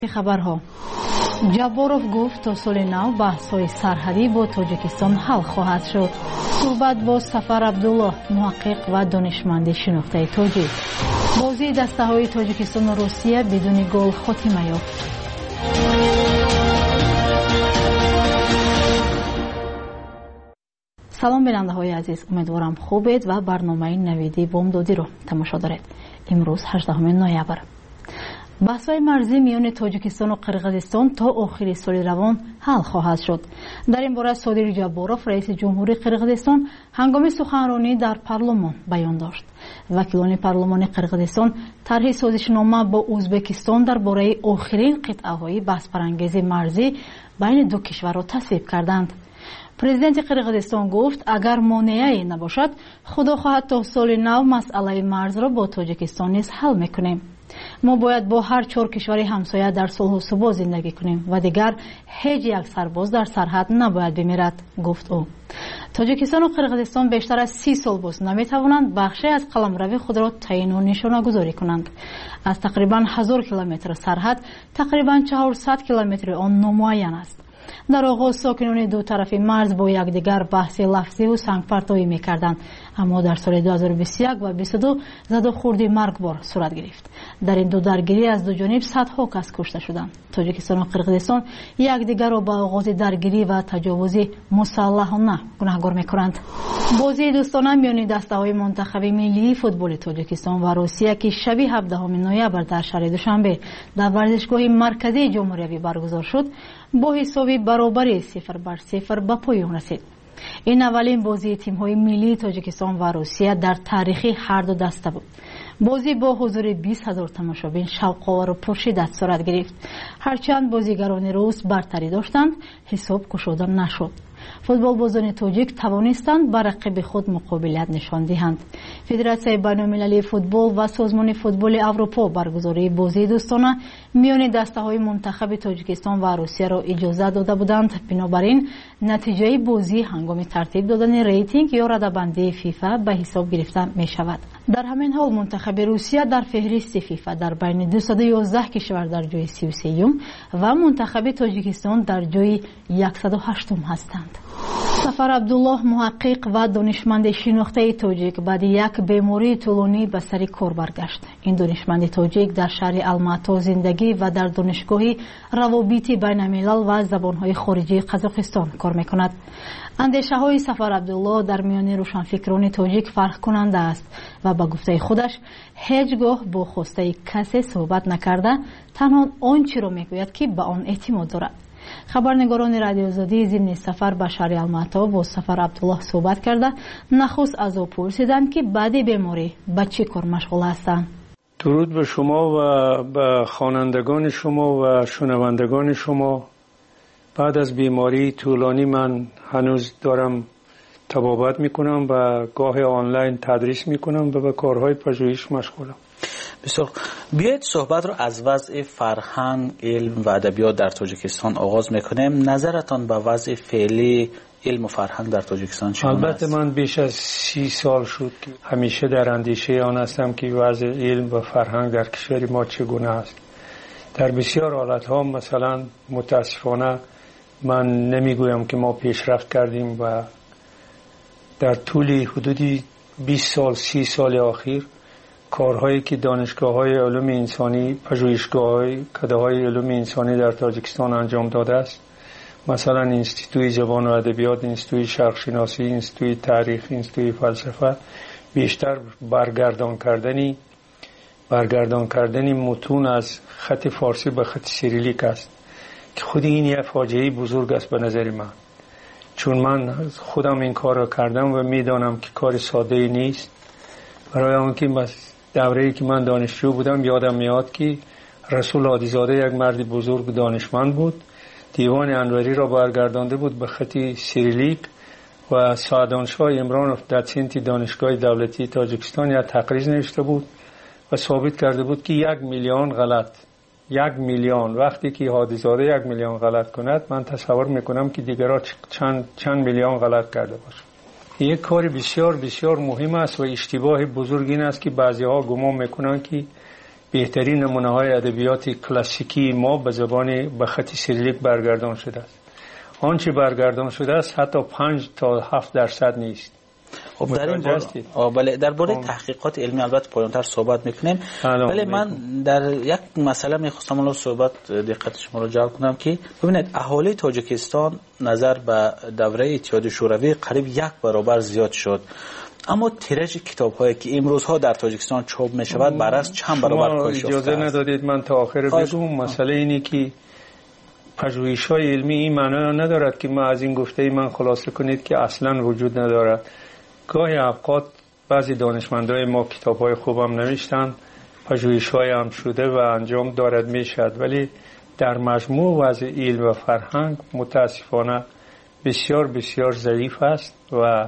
خبرها جابوروف گفت تا سال نو بحث‌های سرحدی با تاجیکستان حل خواهد شد. صحبت با سفر عبدالله محقق و دانشمند شناخته تاجیک. بازی دسته‌های تاجیکستان و روسیه بدون گل خاتمه یافت. سلام بیننده های عزیز، امیدوارم خوبید و برنامه نویدی بامدادی رو تماشا دارید. امروز 18 نوامبر. بحث‌های مرزی میان تاجیکستان و قرقیزستان تا آخر سال روان حل خواهد شد. در این باره صادق جابوروف رئیس جمهوری قرقیزستان هنگام سخنرانی در پارلمان بیان داشت. وکیلان پارلمان قرقیزستان طرح سازشنامه با ازبکستان درباره آخرین قطعه‌های بحث برانگیز مرزی بین دو کشور را تصویب کردند. پرزیدنت قرقیزستان گفت اگر مانعی نباشد خدا خواهد تا سال نو مسئله مرز را با تاجیکستان نیز حل میکنیم. ما باید با هر 4 کشور همسایه در صلح و ثبات زندگی کنیم و دیگر هیچ یک سرباز در سرحد نباید بمیرد، گفت او. تاجیکستان و قرقیزستان بیشتر از 30 سال باز نمیتوانند بخشی از قلمرو خود را تعیین و نشانه گذاری کنند. از تقریبا 1000 کیلومتر سرحد تقریبا 400 کیلومتر آن نامعین است. در آغاز ساکنان دو طرف مرز با یکدیگر بحث لفظی و سنگپرتایی می‌کردند، اما در سال 2021 و 2022 زد و خورد مرگبار صورت گرفت. در این دو درگیری از دو جانب صدها کس کشته شدند. تاجیکستان و قرقیزستان یکدیگر را به آغاز درگیری و تجاوز مسلحانه گناهکار می‌کنند. بازی دوستانه میان دسته‌های منتخب ملی فوتبال تاجیکستان و روسیه که شب 17 نوامبر در شهر دوشنبه در ورزشگاه مرکزی جمهوری برگزار شد، با حساب برابری 0-0 به پایان رسید. این اولین بازی تیم‌های ملی تاجیکستان و روسیه در تاریخ هر دو دسته بود. بازی با حضور 20,000 تماشابین شوق‌آور و پرشدت صورت گرفت. هرچند بازیگران روس برتری داشتند، حساب گشوده نشد. فوتبال بازان تاجیک توانستند بر رقیب خود مقابلت نشان دهند. فدراسیون بین‌المللی فوتبال و سازمان فوتبال اروپا برگزاری بازی دوستانه میان دسته‌های منتخب تاجیکستان و روسیه را اجازه داده بودند. بنابراین نتیجه بازی هنگام ترتیب دادن ریتینگ یا رده‌بندی فیفا به حساب گرفته می شود. در همین حال منتخب روسیه در فهرست فیفا در بین 211 کشور در جای 33 و منتخب تاجیکستان در جای 108 هستند. سفر عبدالله محقق و دانشمند شناخته تاجیک بعد یک بیماری طولانی به سر کار برگشت. این دانشمند تاجیک در شهر الماتا زندگی و در دانشگاه روابط بین الملل و زبانهای خارجی قزاقستان کار میکند. اندیشه های سفر عبدالله در میان روشنفکران تاجیک فرق کننده است و به گفته خودش هیچگاه با خواسته کسی صحبت نکرده، تنها آنچه را میگوید که به آن اعتماد دارد. خبرنگاران رادیو آزادی ضمن سفر به شهر الماتا با سفر عبدالله صحبت کرده نخست از او پرسیدند که بعد بیماری به چه کار مشغول هستند. درود به شما و به خوانندگان شما و شنوندگان شما. بعد از بیماری طولانی من هنوز دارم طبابت میکنم و گاه آنلاین تدریس میکنم و به کارهای پژوهش مشغولم. بسیار. بیایید صحبت رو از وضع فرهنگ، علم و ادبیات در تاجیکستان آغاز میکنیم. نظرتان به وضع فعلی علم و فرهنگ در تاجیکستان چگونه است؟ البته من بیش از 30 سال شد که همیشه در اندیشه آن هستم که وضع علم و فرهنگ در کشور ما چگونه است. در بسیار حالتها مثلا متاسفانه من نمیگویم که ما پیشرفت کردیم و در طول حدودی 20 سال 30 سال اخیر کارهایی که دانشگاه‌های علوم انسانی، پژوهشگاه‌های کده‌های علوم انسانی در تاجیکستان انجام داده است، مثلا انستیتوی زبان و ادبیات، انستیتوی شرق شناسی، انستیتوی تاریخ، انستیتوی فلسفه، بیشتر برگردان کردن متون از خط فارسی به خط سیریلیک است که خود این یک فاجعه بزرگ است به نظر من، چون من خودم این کار را کردم و میدانم که کار ساده نیست. برای آنکه دوره‌ای که من دانشجو بودم یادم میاد که رسول عادیزاده یک مرد بزرگ دانشمند بود، دیوان انوری را برگردانده بود به خط سیریلیک و سعدانشاه عمرانوف دوسنت دانشگاه دولتی تاجیکستان یک تقریر نوشته بود و ثابت کرده بود که 1 میلیون وقتی که عادیزاده 1 میلیون غلط کند، من تصور میکنم که دیگرها چند میلیون غلط کرده باشند. یک کار بسیار بسیار مهم است و اشتباه بزرگ این است که بعضی ها گمان میکنند که بهترین نمونه های ادبیات کلاسیکی ما به خط سیریلیک برگردان شده است. آنچه برگردان شده است حتی 5 تا 7% نیست. خب در این باره درباره تحقیقات علمی البته پایان‌تر صحبت میکنیم، ولی من در یک مسئله میخواستم الان صحبت دقت شما رو جلب کنم که ببینید اهالی تاجیکستان نظر به دوره اتحاد شوروی قریب 1 برابر زیاد شد، اما تیراژ کتاب‌هایی که امروزها در تاجیکستان چاپ می‌شود برعکس چند برابر کاهش یافته است. اجازه ندادید من تا آخر بگم. مسئله اینه که پژوهش‌های علمی این معنی ندارد که ما از این گفته من خلاصه کنید که اصلا وجود ندارد. گاهی اوقات بعضی دانشمندای ما کتاب‌های خوبم نوشتن، پژوهش‌های هم شده و انجام دارد میشد، ولی در مجموع وضع علم و فرهنگ متاسفانه بسیار بسیار ضعیف است و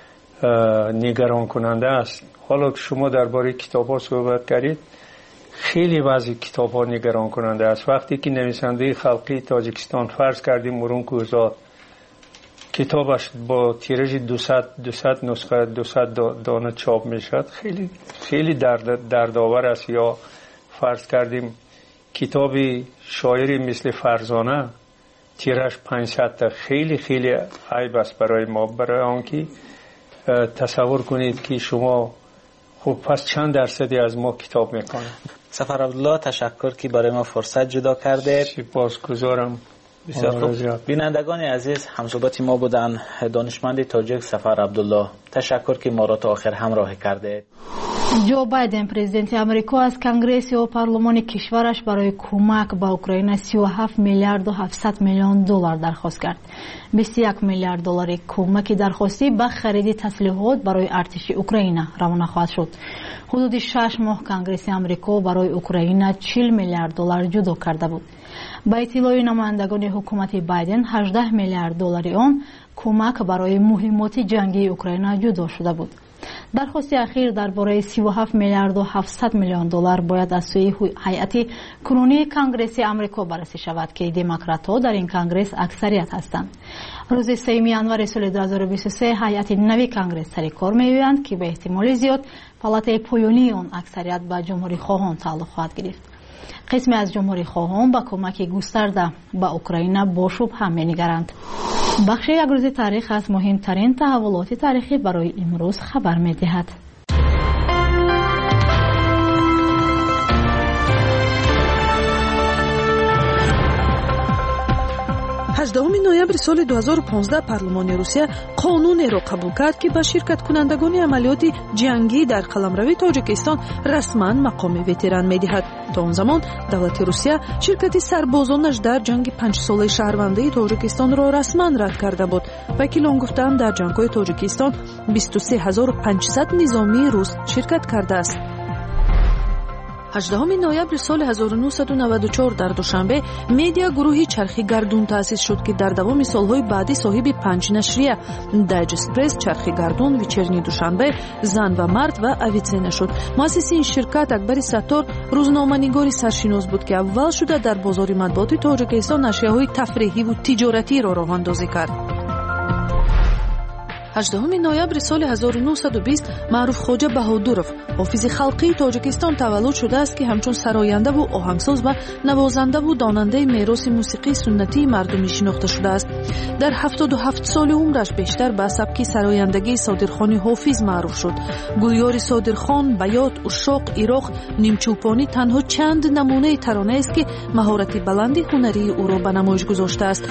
نگران کننده است. حالا که شما درباره کتاب‌ها صحبت کردید، خیلی وضع کتاب‌ها نگران کننده است. وقتی که نویسنده خلقی تاجیکستان فرض کردیم مرونکوزاد کتابش با تیراژ 200 نسخه 200 دانه چاپ میشد، خیلی خیلی دردآور است. یا فرض کردیم کتابی شاعری مثل فرزانه تیراژ 500 تا، خیلی خیلی عیب است برای ما. برای آنکه تصور کنید که شما خب پس چند درصدی از ما کتاب میکنه. سفر عبدالله تشکر که برای ما فرصت جدا کرده. سپاسگزارم. بسیار خوب. بینندگان عزیز، همصحبت ما بودن دانشمند تاجیک سفر عبدالله. تشکر که ما را تا آخر همراه کرده. جو بایدن پرزیدنت امریکا از کنگرس و پارلمان کشورش برای کمک به اوکراین 37 میلیارد و 700 میلیون دلار درخواست کرد. 21 میلیارد دلار کمک درخواستی به خرید تسلیحات برای ارتش اوکراین روانه خواهد شد. حدود 6 ماه کنگرس امریکا برای اوکراین 40 میلیارد دلار جدا کرده بود. با اطلاع نمایندگان حکومت بایدن 18 میلیارد دلار آن کمک برای مهمات جنگی اوکراین جدا شده بود. درخواست اخیر درباره 37 میلیارد و 700 میلیون دلار باید از سوی هیئت کنونی کنگرس آمریکا بررسی شود که دموکرات‌ها در این کنگرس اکثریت هستند. روز 3 январ سال 2023 هیئت نوی کنگرس سر کار می‌آیند که به احتمال زیاد پالاتای پایانی آن اکثریت به جمهوری خواهان تعلق خواهد گرفت. قسمی از جمهوری خواهان با کمک گسترده به اوکراین با شبهه می‌نگرند. بخش یک روز تاریخ از مهمترین تحولات تاریخی برای امروز خبر می‌دهد. 18 ноябри соли 2015 парлумони Русия қонунеро қабул кард ки ба ширкаткунандагони амалиёти ҷангӣ дар қаламравии Тоҷикистон расман мақоми ветеран медиҳад. то он замон давлати Русия ширкати сарбозонаш дар ҷанги 5-солаи шаҳрвандии Тоҷикистонро расман рад карда буд. вакилон гуфтанд дар ҷангҳои Тоҷикистон 23500 низомии рус ширкат кардааст. 18 ноябри соли 1994 дар душанбе медиа гурӯҳи чархи гардун таъсис шуд ки дар давоми солҳои баъди соҳиби 5 нашрия Digest Press, чархи гардун, вечерни душанбе, зан ва мард ва авицена шуд. муассиси ин ширкат Акбари Саттор рӯзноманигори саршинос буд ки аввал шуда дар бозори матбуоти Тоҷикистон нашрияҳои тафриҳиву тиҷоратиро роҳандозӣ кард. 18 ноябри соли 1920 Маъруф Хоҷа Баҳодуров, ҳофизи халқии Тоҷикистон таваллуд шудааст ки ҳамчун сарояндаву оҳангсоз ва навозандаву донандаи мероси мусиқии суннатии мардумӣ шинохта шудааст. дар 77 соли умраш бештар ба сабки сарояндагии Содирхони ҳофиз маъруф шуд. гулёри Содирхон, Баят, Ушоқ, Ироқ, Нимчӯпонӣ танҳо чанд намунаи таронаест ки маҳорати баланди ҳунарии ӯро ба намоиш гузоштааст.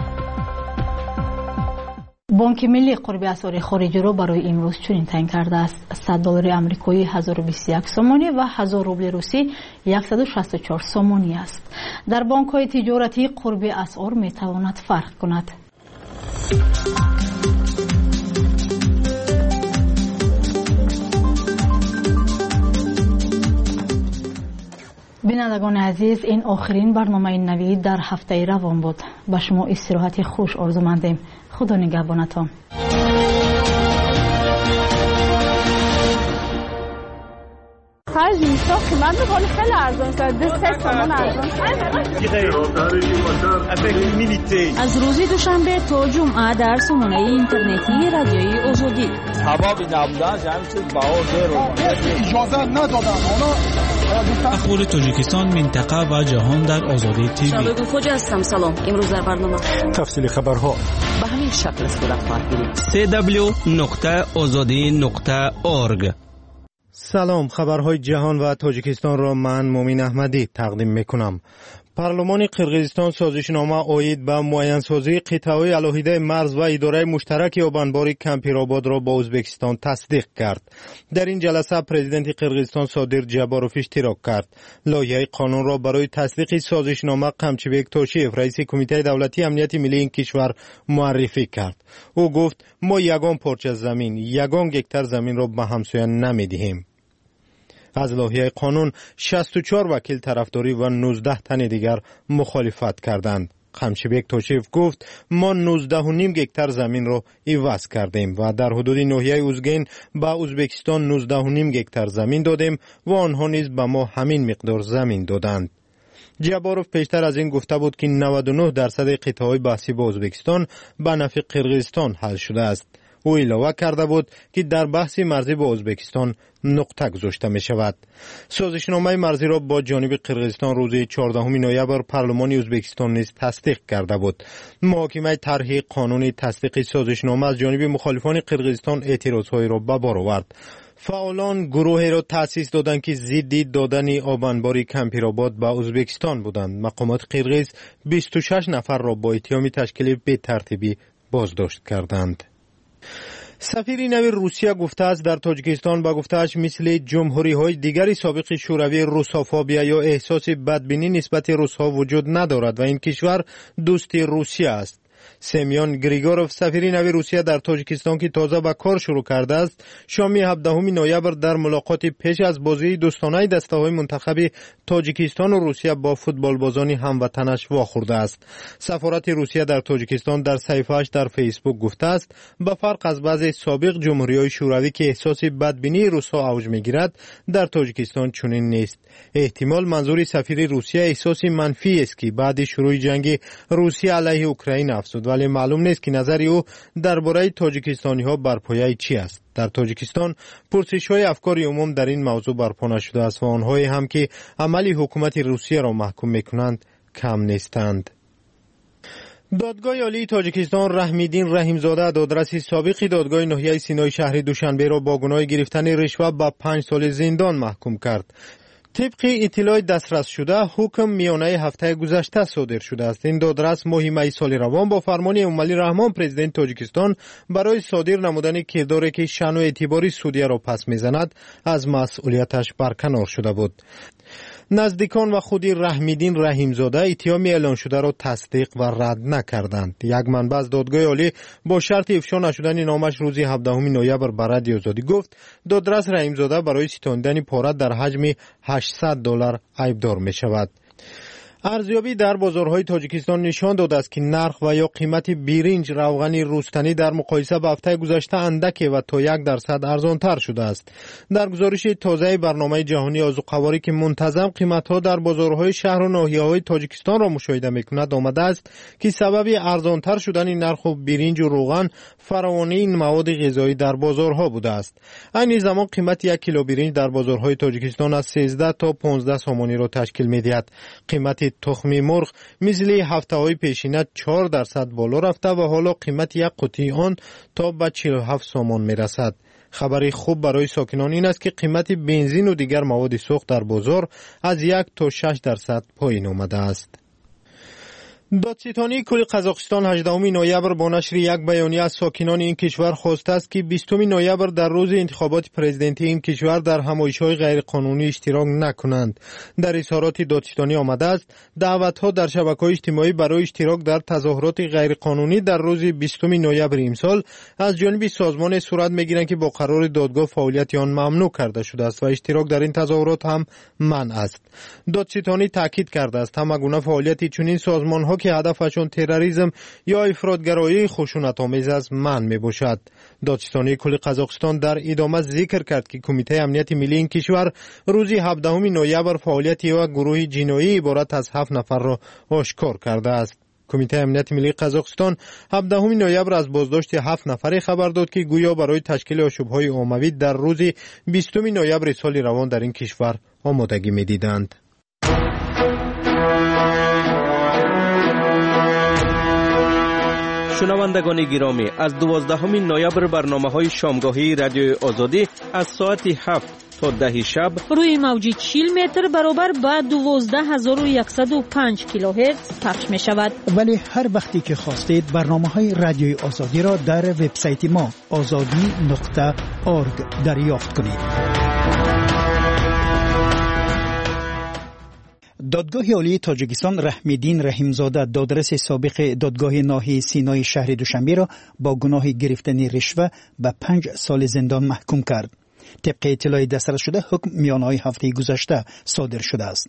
بانک ملی قرب اسعار خارجی را برای امروز چنین تعیین کرده است: $100 آمریکایی 1021 سومانی و 1000 روبل روسی 164 سومانی است. در بانک‌های تجارتی قرب اسعار میتواند فرق کند. بینندگان عزیز، این آخرین برنامه نوید در هفته روان بود. با شما استراحت خوش آرزومندیم. خدا نگهبانتان. خرج میشه قیمت میکنه خیلی ارزان شده. 3 تومن ارزان شده. از روز دوشنبه تا جمعه در سامانه اینترنتی رادیوی آزادی. سبب نبودن همین چیز باور رو اجازه ندادن. اونا اخبار تاجیکستان، منطقه و جهان در آزادی تیوی. شبگون خوجه هستم. سلام. امروز در برنامه تفصیل خبرها به همین شکل صورت خواهد گرفت. www.azadi.org. سلام، خبرهای جهان و تاجیکستان را من مومین احمدی تقدیم میکنم. پارلمان قرقیزستان سازشنامه عاید به معین‌سازی قطعه‌های علاهیده مرز و اداره مشترک یابانباری کمپیرآباد را با ازبکستان تصدیق کرد. در این جلسه پرزیدنت قرقیزستان صادر جباروف اشتراک کرد. لایحه قانون را برای تصدیق سازشنامه قمچیبک توشیف رئیس کمیته دولتی امنیت ملی این کشور معرفی کرد. او گفت ما یگان پارچه زمین، یگان گکتر زمین را به همسایه نمی‌دهیم. از لایحه قانون 64 وکیل طرفداری و 19 تن دیگر مخالفت کردند. قمچیبک توشیف گفت ما 19.5 گکتر زمین را عوض کردیم و در حدود ناحیه اوزگین به ازبکستان 19.5 گکتر زمین دادیم و آنها نیز به ما همین مقدار زمین دادند. جباروف پیشتر از این گفته بود که 99% قطعه‌های بحثی با ازبکستان به نفع قرقیزستان حل شده است. او علاوه کرده بود که در بحث مرزی با ازبکستان نقطه گذاشته می شود. سازشنامه مرزی را با جانب قرقیزستان روز 14 نوامبر پارلمان ازبکستان نیز تصدیق کرده بود. محاکمه طرح قانونی تصدیق سازشنامه از جانب مخالفان قرقیزستان اعتراضهای را به بار آورد. فعالان گروهی را تأسیس دادند که ضد دادن آبانباری کمپیرآباد به ازبکستان بودند. مقامات قرقیز 26 نفر را با اتهام تشکیل به ترتیبی بازداشت کردند. سفیر نو روسیه گفته است در تاجیکستان با گفته‌اش مثل جمهوری‌های دیگر سابق شوروی روسافوبیا یا احساس بدبینی نسبت روس‌ها وجود ندارد و این کشور دوست روسیه است. سمیون گریگوروف سفیر نو روسیه در تاجیکستان که تازه به کار شروع کرده است شام 17 نوامبر در ملاقات پیش از بازی دوستانه دسته‌های منتخب تاجیکستان و روسیه با فوتبالبازان هموطنش واخورده است. سفارت روسیه در تاجیکستان در صفحه‌اش در فیسبوک گفته است به فرق از بعضی سابق جمهوری‌های شوروی که احساس بدبینی روس‌ها اوج می‌گیرد در تاجیکستان چنین نیست. احتمال منظور سفیر روسیه احساس منفی است که بعد شروع جنگ روسیه علیه اوکراین افزود، ولی معلوم نیست که نظر او درباره تاجیکستانی‌ها بر پایه چی است. در تاجیکستان پرسش‌های افکار عموم در این موضوع برپا نشده است و آنهایی هم که عمل حکومت روسیه را محکوم می‌کنند کم نیستند. دادگاه عالی تاجیکستان رحمیدین رحیمزاده دادرس سابق دادگاه ناحیه سینای شهر دوشنبه را با گناه گرفتن رشوه به 5 سال زندان محکوم کرد. طبق اطلاع دسترس شده حکم میانه هفته گذشته صادر شده است. این دادرس ماه می سال روان با فرمان امومعلی رحمان پرزیدنت تاجیکستان برای صادر نمودن کرداری که شأن و اعتبار سودیه را پس میزند از مسئولیتش برکنار شده بود. نزدیکان و خود رحمیدین رحیمزاده اتهام اعلان شده را تصدیق و رد نکردند. یک منبع از دادگاه عالی با شرط افشا نشدن نامش روز 17 نوامبر به رادیو آزادی گفت دادرس رحیمزاده برای ستاندن پاره در حجم $800 عیبدار می شود. ارزیابی در بازارهای تاجیکستان نشان داده است که نرخ و یا قیمت برنج روغن روستنی در مقایسه با هفته گذشته اندک و تا 1% ارزانتر شده است. در گزارش تازه برنامه جهانی آذوقه‌واری که منتظم قیمت‌ها در بازارهای شهر و ناحیه‌های تاجیکستان را مشاهده می‌کند آمده است که سبب ارزانتر شدن نرخ برنج و روغن فراوانی این مواد غذایی در بازارها بوده است. این زمان قیمت 1 کیلو برنج در بازارهای تاجیکستان از 13 تا 15 سومانی را تشکیل می‌دهد. قیمت تخم مرغ مثل هفته‌های پیشینه 4% بالا رفته و حالا قیمت یک قوطی آن تا به 47 سومان میرسد. خبری خوب برای ساکنان این است که قیمت بنزین و دیگر مواد سوخت در بازار از 1 تا 6% پایین آمده است. دادستانی کل قزاقستان 18 نوامبر با نشر یک بیانیه از ساکنان این کشور خواسته است که 20 نوامبر در روز انتخابات پرزیدنتی این کشور در همایش‌های غیرقانونی اشتراک نکنند. در اظهارات دادستانی آمده است دعوت‌ها در شبکه‌های اجتماعی برای اشتراک در تظاهرات غیرقانونی در روز 20 نوامبر امسال از جانب سازمان صورت می‌گیرند که با قرار دادگاه فعالیت آن ممنوع کرده شده است و اشتراک در این تظاهرات هم منع است. دادستانی تاکید کرده است همگونه فعالیت چنین سازمان‌ها که هدفشون تروریسم یا افراطگرایی خشونت‌آمیز است منع می‌باشد. دادستانی کل قزاقستان در ادامه ذکر کرد که کمیته امنیت ملی این کشور روز 17 نوامبر فعالیت یک گروه جنایی عبارت از 7 نفر را آشکار کرده است. کمیته امنیت ملی قزاقستان 17 نوامبر از بازداشت 7 نفر خبر داد که گویا برای تشکیل آشوب‌های عمومی در روز 20 نوامبر سال روان در این کشور آمادگی می‌دیدند. شنوندگان گرامی، از 12 نوامبر برنامه‌های شامگاهی رادیوی آزادی از ساعت 7 تا 10 شب روی موج 40 متر برابر با 12105 کیلوهرتز پخش می شود. ولی هر وقتی که خواستید برنامه‌های رادیوی آزادی را در وبسایت ما azadi.org دریافت کنید. دادگاه عالی تاجیکستان رحمیدین رحیمزاده دادرس سابق دادگاه ناحیه سینای شهر دوشنبه را با گناه گرفتن رشوه به 5 سال زندان محکوم کرد. طبق اطلاع دسترس شده حکم میانهای هفته گذشته صادر شده است.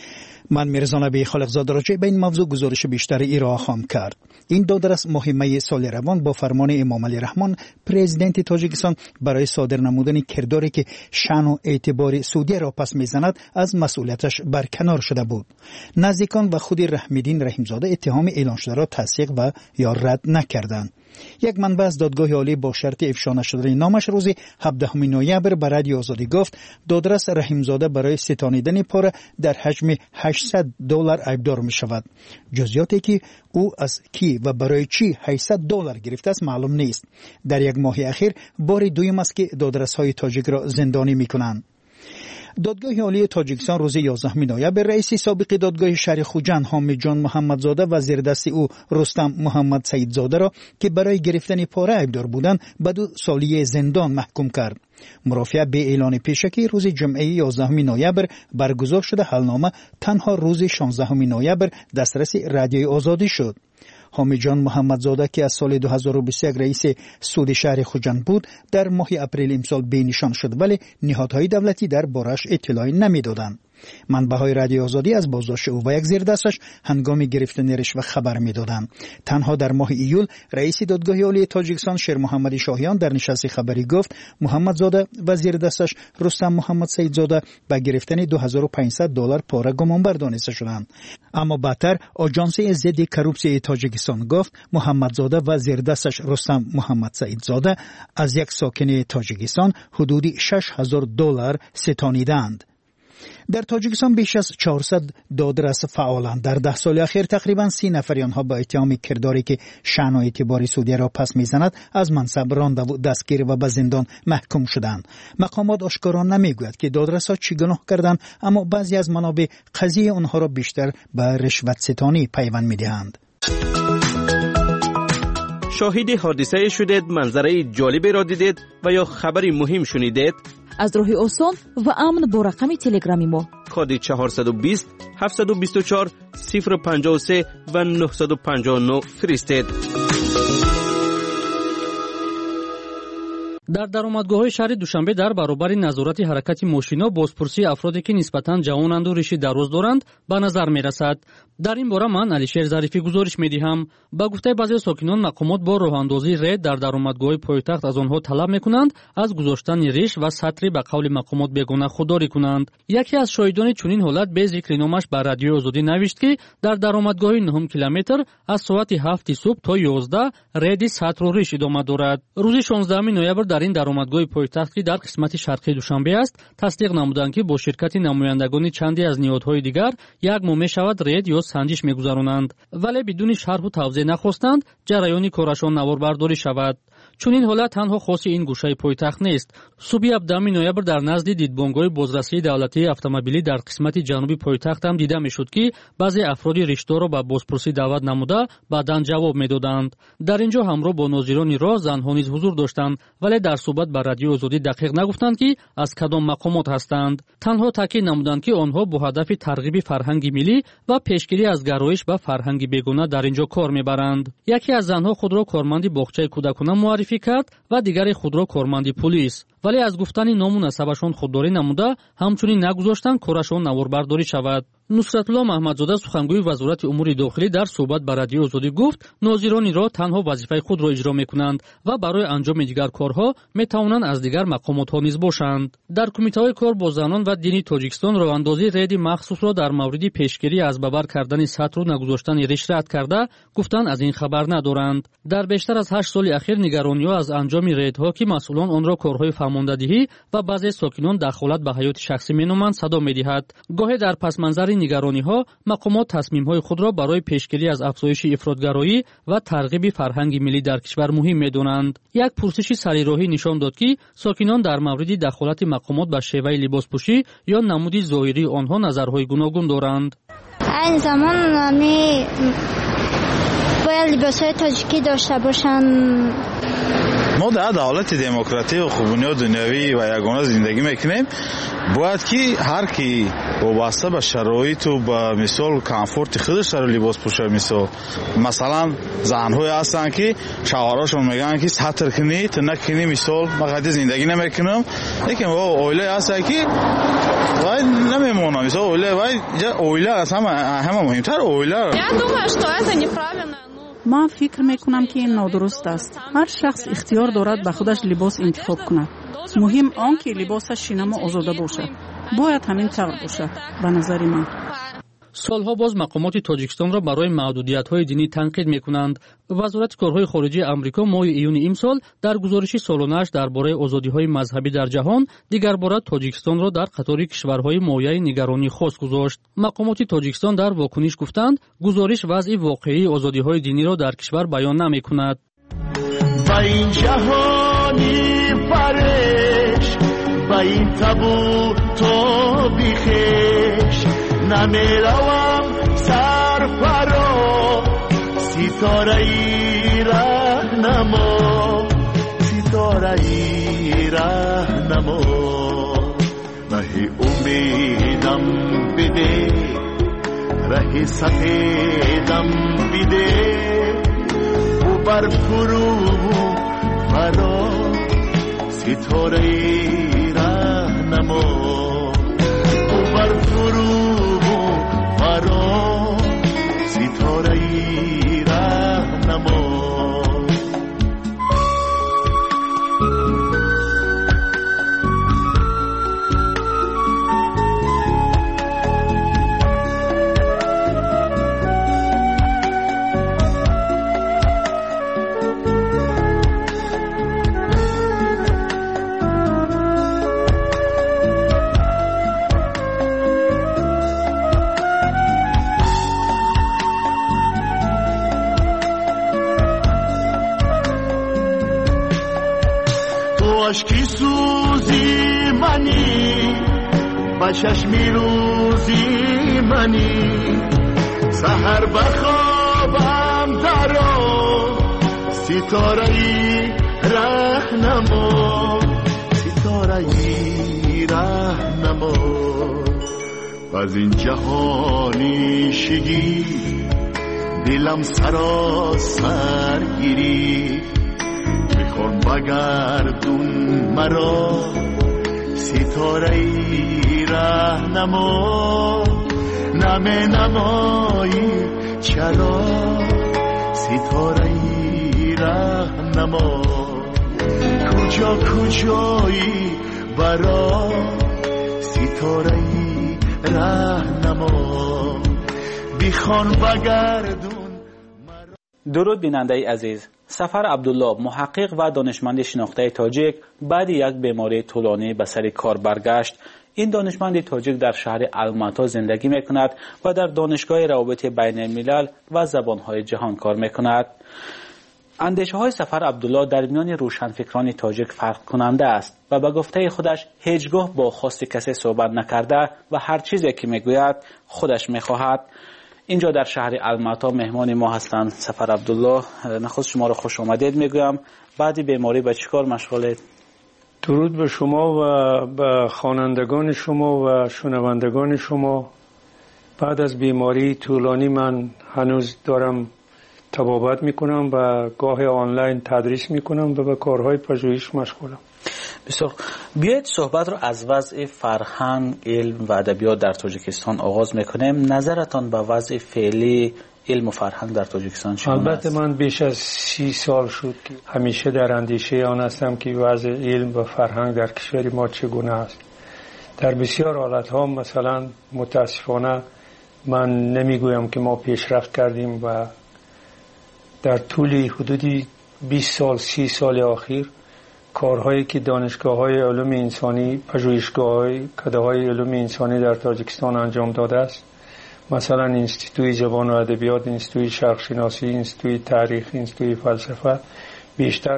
من میرزا نبی خالقزاد راجع به این موضوع گزارش بیشتر ارائه خواهم کرد. این دادرس مهمه سال روان با فرمان امام علی رحمان پرزیدنت تاجیکستان برای صادر نمودن کرداری که شأن و اعتبار سعودی را پس میزند از مسئولیتش برکنار شده بود. نزدیکان و خود رحمیدین رحیمزاده اتهام اعلان شده را تصدیق و یا رد نکردند. یک منبع از دادگاه عالی با شرط افشا نشدن نامش روز 17 نوامبر به رادیو آزادی گفت دادرس رحیمزاده برای ستانیدن پاره در حجم $800 عیبدار می شود. جزئیاتی که او از کی و برای چی $800 گرفته است معلوم نیست. در یک ماه اخیر بار دوم است که دادرس های تاجیک را زندانی می کنند. دادگاه عالی تاجیکستان روز 11 نوامبر رئیس سابق دادگاه شهر خوجند حامد جان محمدزاده و زیردست او رستم محمد سعیدزاده را که برای گرفتن پاره عیبدار بودند به 2 سالی زندان محکوم کرد. مرافعه به اعلان پیشکی روز جمعه 11 نوامبر برگزار شده حلنامه تنها روز 16 نوامبر دسترس رادیوی آزادی شد. حامد جان محمدزاده که از سال 2021 رئیس سود شهر خوجند بود در ماه اپریل امسال بینشان شد ولی نهادهای دولتی در بارش اطلاعی نمیدادند. منبع‌های رادیو آزادی از بازداشت او و یک زیردستش هنگام گرفتن رشوه خبر می‌دادند. تنها در ماه ایول رئیس دادگاه عالی تاجیکستان شیر محمد شاهیان در نشست خبری گفت محمدزاده و زیردستش رستم محمد سعیدزاده به گرفتن $2500 پاره گمانبر دانسته شدند. اما بعدتر آژانس ضد کروپسی تاجیکستان گفت محمدزاده و زیردستش رستم محمد سعیدزاده از یک ساکن تاجیکستان حدود $6000 ستانیدند. در تاجیکستان بیش از 400 دادرس فعالند. در 10 سال اخیر تقریبا 30 نفر آنها با اتهام کرداری که شأن و اعتبار سعودی را پس میزند از منصب رانده و دستگیر و به زندان محکوم شدند. مقامات آشکارا نمیگوید که دادرس‌ها چی گناه کردند، اما بعضی از منابع قضیه آنها را بیشتر به رشوت ستانی پیوند میدهند. شاهد حادثه شدید، منظره جالبی را دیدید و یا خبری مهم شنیدید؟ از راه آسان و امن با رقم تلگرامی ما کد 420 724 053 و 959 فرستید. در درآمدگاه‌های شهر دوشنبه در برابر نظارت حرکت ماشینا بازپرسی افرادی که نسبتاً جوانند و ریش دراز دارند به نظر می‌رسد. در این باره من علیشیر ظریفی گزارش می‌دهم. با گفته بعضی ساکنان مقامات با راه‌اندازی رید در درآمدگاه‌های پایتخت از آنها طلب می‌کنند از گذاشتن ریش و سطری به قول مقامات بیگانه خودداری کنند. یکی از شاهدان چنین حالت به ذکر نامش بر رادیو آزادی نوشت که در درآمدگاه 9 کیلومتر از ساعت 7 صبح تا 11 رید سطر و ریش ادامه دارد. روز 16 نوامبر در این درآمدگاه پایتخت که در قسمت شرقی دوشنبه است تصدیق نمودند که با شرکت نمایندگان چندی از نهادهای دیگر یک ماه می‌شود رید یا سنجش می‌گذرانند، ولی بدون شرح و توضیح نخواستند جریان کارشان نواربرداری شود. چون این حالت تنها خاص این گوشه پایتخت نیست. صبح 17 نوامبر در نزد دیدبانگاه بازرسی دولتی اتومبیلی در قسمت جنوبی پایتخت هم دیده میشد که بعضی افراد ریشدار را به بازپرسی دعوت نموده بعداً جواب میدادند. در اینجا همراه با ناظران راه زنها نیز حضور داشتند، ولی در صحبت با رادیو آزادی دقیق نگفتند که از کدام مقامات هستند. تنها تاکید نمودند که آنها با هدف ترغیب فرهنگ ملی و پیشگیری از گرایش به فرهنگ بیگانه در اینجا کار میبرند. یکی از زنها خود را کارمند باغچه کودکان معرفی کرد و دیگری خود را کارمند پلیس. ولی از گفتن نام و نسبشان خودداری نموده همچنین نگذاشتند کارشان نواربرداری شود. نصرتالله محمدزاده سخنگوی وزارت امور داخلی در صحبت با رادیو آزادی گفت ناظران را تنها وظیفه خود را اجرا میکنند و برای انجام دیگر کارها میتوانند از دیگر مقامات ها نیز باشند. در کمیته های کار با زنان و دینی تاجیکستان راهاندازی رید مخصوص را در مورد پیشگیری از ببر کردن سطر و نگذاشتن ریش رد کرده گفتند از این خبر ندارند. در بیشتر از 8 سال اخیر نگرانی ها از انجام ریدها که مسئولان آن را کارهای فرماندهی و بعضی ساکنان دخالت به حیات شخصی مینامند صدا میدهد. گاهی در پس منظر نگرانی ها مقامات تصمیم های خود را برای پیشگیری از افزایش افراطگرایی و ترغیب فرهنگ ملی در کشور مهم میدانند. یک پرسش سریراهی نشان داد که ساکنان در مورد دخالت مقامات به شیوه لباسپوشی یا نمود ظاهری آنها نظرهای گوناگون دارند. این زمان باید لباسهای تاجیکی داشته باشند. ما در دولت دموکراتی و خوبونی و دنیوی و یگانه زندگی میکنیم. باید که هر کی وابسته به شرایط و به مثال کامفورت خودش سر لباس پوشه. مثلا زنهای هستن که شوهراشون میگن که سطر کنی تو نکنی، مثال مقدی زندگی نمیکنم، لیکن اویله هست که باید نمیمونم، مثال اویله هست همه مهمتر اویله. من فکر میکنم که این نادرست است. هر شخص اختیار دارد به خودش لباس انتخاب کند. مهم آن که لباسش شینم و آزاده باشد. باید همین طور باشد به نظر من. سالها باز مقامات تاجیکستان را برای محدودیت‌های دینی تنقید می‌کنند. وزارت کارهای خارجه آمریکا ماه ایون امسال در گزارش سالانه‌اش درباره آزادی‌های مذهبی در جهان دیگر بار تاجیکستان را در قطار کشورهای مایه نگرانی خاص گذاشت. مقامات تاجیکستان در واکنش گفتند گزارش وضع واقعی آزادی‌های دینی را در کشور بیان نمی‌کند. با این جهانی فرش با این تابو تو بیخش نمیروم سرفرا ستاره ای رهنما ستاره ای رهنما رهی امیدم بده رهی سفیدم بده و بر فرو فرا ستاره ای رهنما و بر فرو فرا ستاره ای رهنما. عشقی سوزی منی با چشمی روزی منی سحر بخوابم درا ستاره ای رهنما ستاره ای رهنما از این جهانی شگی دلم سراسر گیری میخوان بگردون مرا ستاره ای رهنما نمی نمایی چرا ستاره ای رهنما کجا کجایی برا ستاره ای رهنما بیخوان بگردون. درود بیننده عزیز، سفر عبدالله محقق و دانشمند شناخته تاجیک بعد یک بیماری طولانی به سر کار برگشت. این دانشمند تاجیک در شهر الماتا زندگی میکند و در دانشگاه روابط بین الملل و زبانهای جهان کار میکند. اندیشه های سفر عبدالله در میان روشنفکران تاجیک فرق کننده است و به گفته خودش هیچگاه با خواست کسی صحبت نکرده و هر چیزی که میگوید خودش میخواهد. اینجا در شهر الماتا مهمان ما هستند سفر عبدالله. نخست شما را خوش آمدید میگویم. بعد بیماری به چی کار مشغولید؟ درود به شما و به خوانندگان شما و شنوندگان شما. بعد از بیماری طولانی من هنوز دارم طبابت میکنم و گاه آنلاین تدریس میکنم و به کارهای پژوهش مشغولم. بسیار. بیایید صحبت رو از وضع فرهنگ، علم و ادبیات در تاجیکستان آغاز میکنیم. نظرتان به وضع فعلی علم و فرهنگ در تاجیکستان چگونه است؟ البته من بیش از 30 سال شد که همیشه در اندیشه آن هستم که وضع علم و فرهنگ در کشور ما چگونه است. در بسیار حالتها مثلا متاسفانه من نمیگویم که ما پیشرفت کردیم و در طول حدودی 20 سال 30 سال اخیر کارهایی که دانشگاه‌های علوم انسانی، پژوهشگاه‌های کادرهای علوم انسانی در تاجیکستان انجام داده است، مثلا انستیتوی زبان و ادبیات، انستیتوی شرق شناسی، انستیتوی تاریخ، انستیتوی فلسفه، بیشتر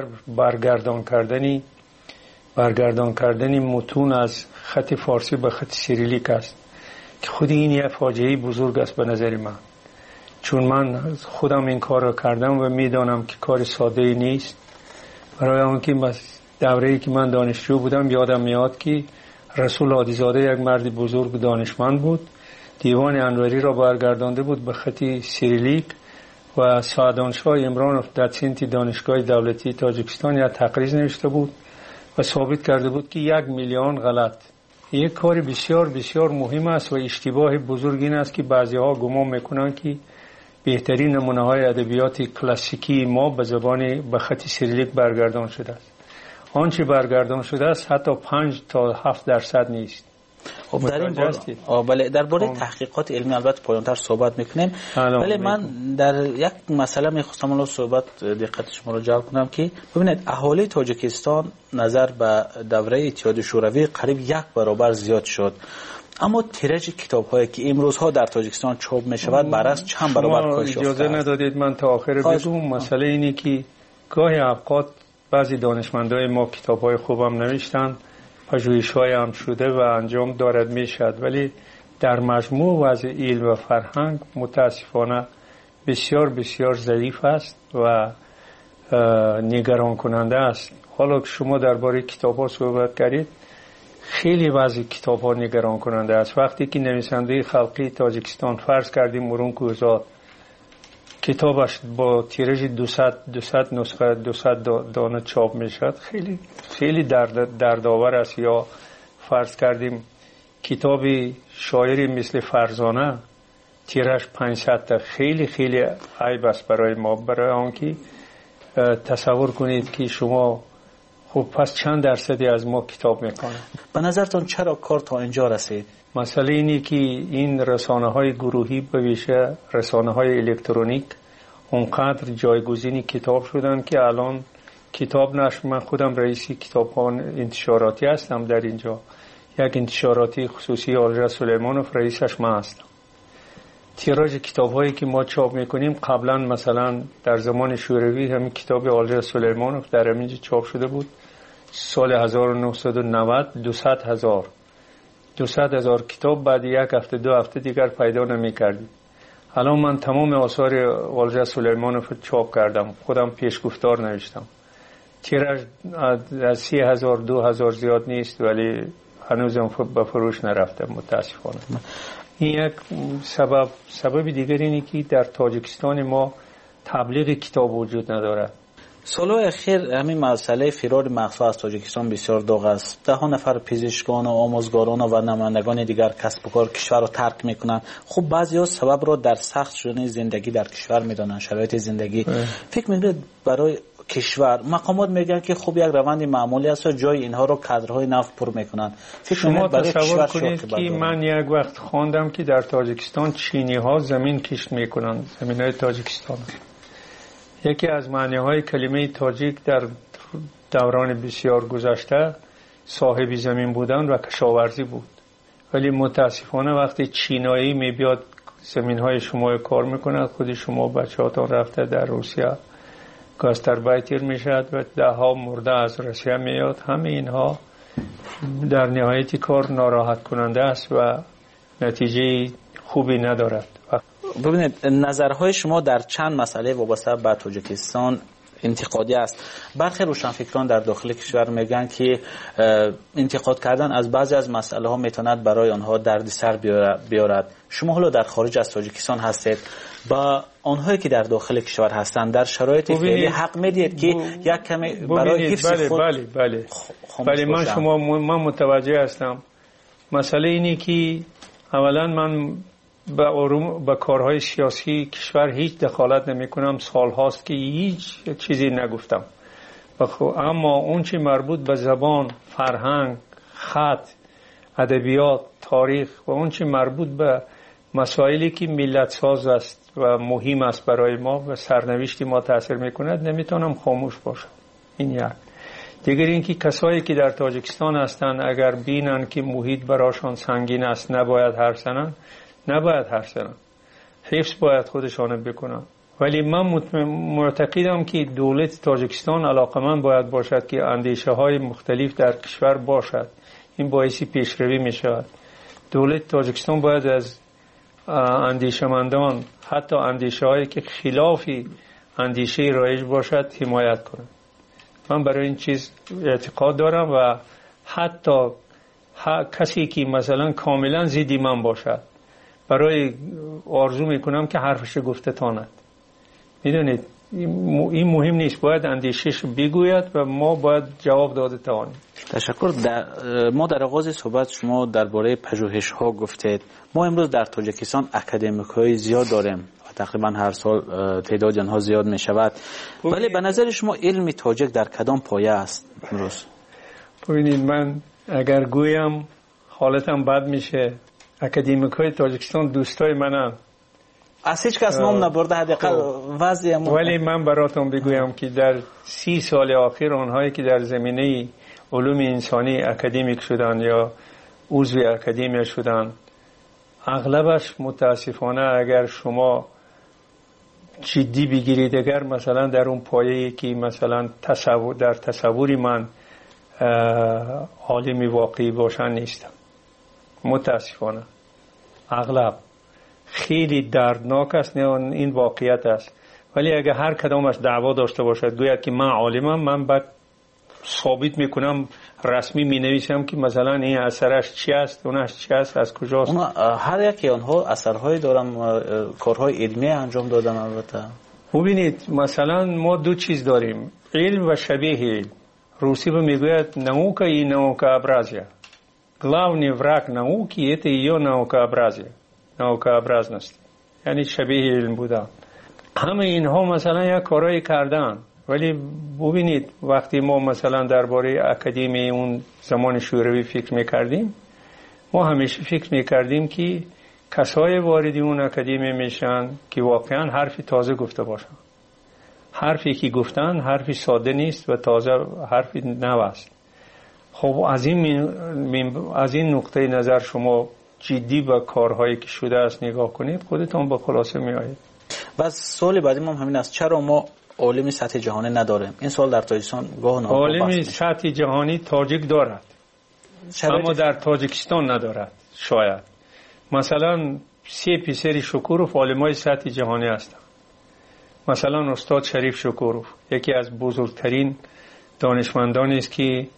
برگردان کردن متون از خط فارسی به خط سیریلیک است که خود این یک فاجعه بزرگ است به نظر من، چون من خودم این کار را کردم و میدانم که کار ساده نیست. برای آنکه دوره‌ای که من دانشجو بودم یادم میاد که رسول عادیزاده یک مرد بزرگ دانشمند بود، دیوان انوری را برگردانده بود به خط سیریلیک و سعدانشاه عمرانوف دوسنت دانشگاه دولتی تاجیکستان یک تقریر نوشته بود و ثابت کرده بود که 1 میلیون غلط. یک کار بسیار بسیار مهم است و اشتباه بزرگ این است که بعضی‌ها گمان میکنند که بهترین نمونه‌های ادبیات کلاسیکی ما به خط سیریلیک برگردان شده است. آنچه برگردان شده است حتی 5 تا 7% نیست. خب در این درباره تحقیقات علمی البته پایان‌تر صحبت میکنیم، ولی من در یک مسئله میخواستم الان صحبت دقت شما رو جلب کنم که ببینید اهالی تاجیکستان نظر به دوره اتحاد شوروی قریب 1 برابر زیاد شد، اما تیراژ کتاب‌هایی که امروزها در تاجیکستان چاپ می‌شود برعکس چند برابر کاهش یافته. اجازه ندادید من تا آخر بگم. مسئله اینه که گاهی اوقات بعضی دانشمندای ما کتاب‌های خوبم نوشتن، پژوهش‌های هم شده و انجام دارد میشد، ولی در مجموع وضع علم و فرهنگ متاسفانه بسیار بسیار ضعیف است و نگران کننده است. حالا که شما درباره کتاب‌ها صحبت کردید، خیلی وضع کتاب‌ها نگران کننده است. وقتی که نویسنده خلقی تاجیکستان فرض کردیم مرون کوهزاد کتابش با تیراژ 200 نسخه 200 دانه چاپ میشد، خیلی خیلی دردآور است. یا فرض کردیم کتاب شاعری مثل فرزانه تیراژ 500 تا، خیلی خیلی عیب است برای ما. برای آنکه تصور کنید که شما خب پس چند درصدی از ما کتاب میکنه. به نظرتون چرا کار تا اینجا رسید؟ مسئله اینی که این رسانه‌های گروهی به ویژه رسانه‌های الکترونیک اونقدر جایگزین کتاب شدن که الان کتاب نشر، من خودم رئیس کتابخانه انتشاراتی هستم در اینجا، یک انتشاراتی خصوصی آلژا سلیمانوف رئیسش من هستم. تیراژ کتاب‌هایی که ما چاپ میکنیم قبلا مثلا در زمان شوروی همین کتاب آلژا سلیمانوف در همینجا چاپ شده بود سال 1990 200,000 کتاب، بعد 1 هفته 2 هفته دیگر پیدا نمی‌کردیم. الان من تمام آثار آلژا سلیمانوف چاپ کردم، خودم پیشگفتار نوشتم. تیراژ از 30,000 2,000 زیاد نیست، ولی هنوزم به فروش نرفته متاسفانه. این یک سبب دیگر اینه که در تاجیکستان ما تبلیغ کتاب وجود ندارد. سالهای اخیر همین مسئله فرار مغزها از تاجیکستان بسیار داغ است. 10 نفر پزشکان و آموزگاران و نمایندگان دیگر کسب و کار کشور را ترک میکنند. خب بعضی‌ها سبب را در سخت شدن زندگی در کشور میدانند، شرایط زندگی. فکر میکنید برای کشور مقامات میگن که خب یک روند معمولی است و جای اینها رو کادرهای نفت پر میکنن. شما تصور کنید که من یک وقت خواندم که در تاجیکستان چینی ها زمین کشت میکنن، زمین های تاجیکستان. یکی از معنی های کلمه تاجیک در دوران بسیار گذشته صاحب زمین بودن و کشاورزی بود، ولی متاسفانه وقتی چینایی میبیاد زمین های شما کار میکنه، خود شما بچه هاتان رفته در روسیه گاستربایتر میشد و 10 مرده از روسیه میاد. همه اینها در نهایت کار ناراحت کننده است و نتیجه خوبی ندارد. ببینید نظرهای شما در چند مسئله وابسته به تاجیکستان انتقادی است. برخی روشنفکران در داخل کشور میگن که انتقاد کردن از بعضی از مسئله ها میتواند برای آنها دردسر بیارد. شما حالا در خارج از تاجیکستان هستید، با آنهایی که در داخل کشور هستند در شرایط فعلی حق میدید که یک کمی برای حفظ خود بله من متوجه هستم. مسئله اینه که اولا من با کارهای سیاسی کشور هیچ دخالت نمی کنم. سال هاست که هیچ چیزی نگفتم. اما اون چی مربوط به زبان، فرهنگ، خط، ادبیات، تاریخ و اون چی مربوط به مسائلی که ملت ساز است و مهم است برای ما و سرنوشت ما تاثیر میکند نمیتونم خاموش باشم. این یک. دیگر اینکه کسایی که در تاجیکستان هستند اگر بینن که محیط براشون سنگین است نباید حرف زنن، حفظ باید خودشان بکنن. ولی من معتقدم که دولت تاجیکستان علاقمند باید باشد که اندیشه های مختلف در کشور باشد. این باعث پیشروی می شود. دولت تاجیکستان باید از اندیشمندان حتی اندیشه هایی که خلاف اندیشه رایج باشد حمایت کنند. من برای این چیز اعتقاد دارم و حتی کسی که مثلا کاملا ضد من باشد برای آرزو میکنم که حرفش گفته تاند. میدونید این مهم نیست، باید اندیشش بگوید و ما باید جواب داده توانیم. تشکر. ما در آغاز صحبت شما درباره پژوهش ها گفتید. ما امروز در تاجیکستان اکادمیک های زیاد داریم و تقریبا هر سال تعداد آنها زیاد می شود. ولی به نظر شما علم تاجیک در کدام پایه است امروز؟ ببینید من اگر گویم حالتم بد میشه. اکادمیک های تاجیکستان دوستای منن. از هیچ کس نام نبرده حداقل وضعی. ولی من براتون بگویم که در 30 سال اخیر آنهایی که در زمینه علوم انسانی اکادمیک شدن یا عضو اکادمی شدن اغلبش متاسفانه اگر شما جدی بگیرید اگر مثلا در اون پایه‌ای که مثلا در تصوری من عالمی واقعی باشن نیستم. متاسفانه اغلب خیلی دردناک است. این واقعیت است. ولی اگر هر کدامش دعوا داشته باشد گوید که من عالمم، من بعد ثابت میکنم رسمی مینویسم که مثلا این اثرش چی است، اونش چی است، از کجاست. هر یکی آنها اثرهای دارن، کارهای علمی انجام دادن. البته ببینید مثلا ما دو چیز داریم، علم و شبیه علم. روسی به میگوید نаука і наукообразие. Главный враг науки это ее наукообразие. наукообразность. یعنی شبیه علم بودن. همه اینها مثلا یک کارایی کردن. ولی ببینید وقتی ما مثلا درباره اکادمی اون زمان شوروی فکر میکردیم ما همیشه فکر میکردیم که کسای واردی اون اکادمی میشن که واقعا حرفی تازه گفته باشن. حرفی که گفتن حرفی ساده نیست و تازه حرفی نو است. خب از این نقطه نظر شما جدی با کارهایی که شده است نگاه کنید خودتون به خلاصه میایید. و سوال بعدی ما همین است، چرا ما عالم سطح جهانی نداریم؟ این سوال در تاجیکستان گاه ناگاه عالم سطح جهانی تاجیک دارد اما در تاجیکستان ندارد. شاید مثلا 3 شکوروف عالمای سطح جهانی هستند. مثلا استاد شریف شکوروف یکی از بزرگترین دانشمندانی است که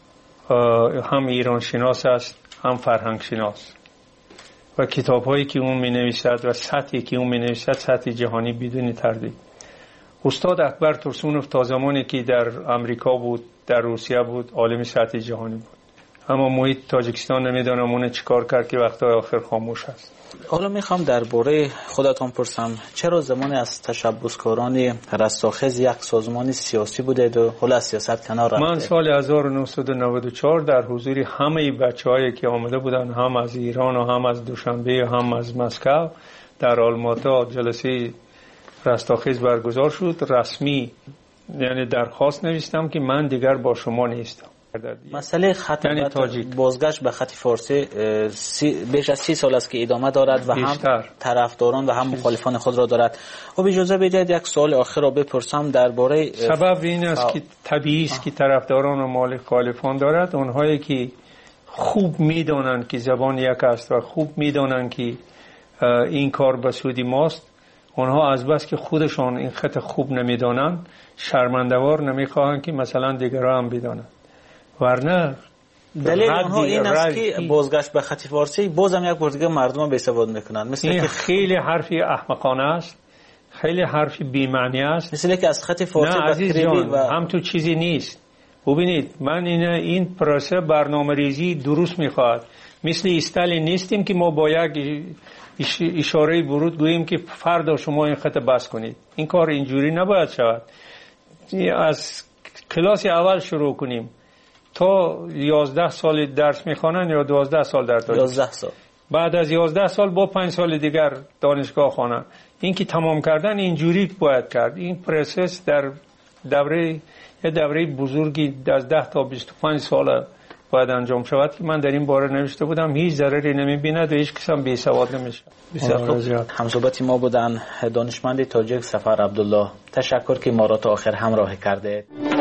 هم ایران شناس است هم فرهنگ شناس و کتاب‌هایی که اون می‌نویسد و سطحی که اون می‌نویسد سطح جهانی بدون تردید. استاد اکبر ترسونوف تا زمانی که در امریکا بود در روسیه بود عالم سطح جهانی بود. اما محیط تاجیکستان نمیدونم اون چیکار کرد که وقتای آخر خاموش است. حالا میخوام درباره خودتون پرسم، چرا زمانی از تشبثکاران رستاخیز یک سازمان سیاسی بودید و حالا سیاست کنار رفتید؟ من سال 1994 در حضور همه بچه‌هایی که آمده بودن، هم از ایران و هم از دوشنبه هم از مسکو، در آلماتا جلسه رستاخیز برگزار شد. رسمی یعنی درخواست نوشتم که من دیگر با شما نیستم. مسئله خط یعنی بازگشت به خط فارسی بیش از 30 سال است که ادامه دارد و هم طرفداران و هم مخالفان خود را دارد. خب اجازه بدهید یک سوال آخر را بپرسم درباره سبب این است که طبیعی است که طرفداران و مخالفان دارد. اونهایی که خوب میدانند که زبان یک است و خوب میدانند که این کار به سود ماست، اونها از بس که خودشان این خط خوب نمیدانند شرمنده‌وار نمیخواهند که مثلا دیگران هم بدانند. ورنه دلیل اونها این است که بازگشت به خط فارسی بازم یک بار دیگه مردم رو بی‌سواد میکنند. این خیلی حرفی احمقانه است. خیلی حرفی بی‌معنی است. مثل که از خط فارسی نه عزیز جان، هم تو چیزی نیست. ببینید من این پروسه برنامه‌ریزی درست میخواد. مثل استالین نیستیم که ما با یک اشاره ورود گوییم که فردا شما این خط بس کنید. این کار اینجوری نباید شود. از کلاس اول شروع کنیم تا 11 سال درس میخوانن یا 12 سال در تاجیک. 11 سال. بعد از 11 سال با 5 سال دیگر دانشگاه خوانن. این که تمام کردن اینجوری باید کرد. این پروسس در دوره بزرگی از 10 تا 25 سال باید انجام شود که من در این باره نوشته بودم. هیچ ضرری نمی‌بیند و هیچ کس هم بی‌سواد نمیشه. بسیار همصحبت ما بودن دانشمند تاجیک سفر عبدالله. تشکر که ما را تا آخر همراه کرده.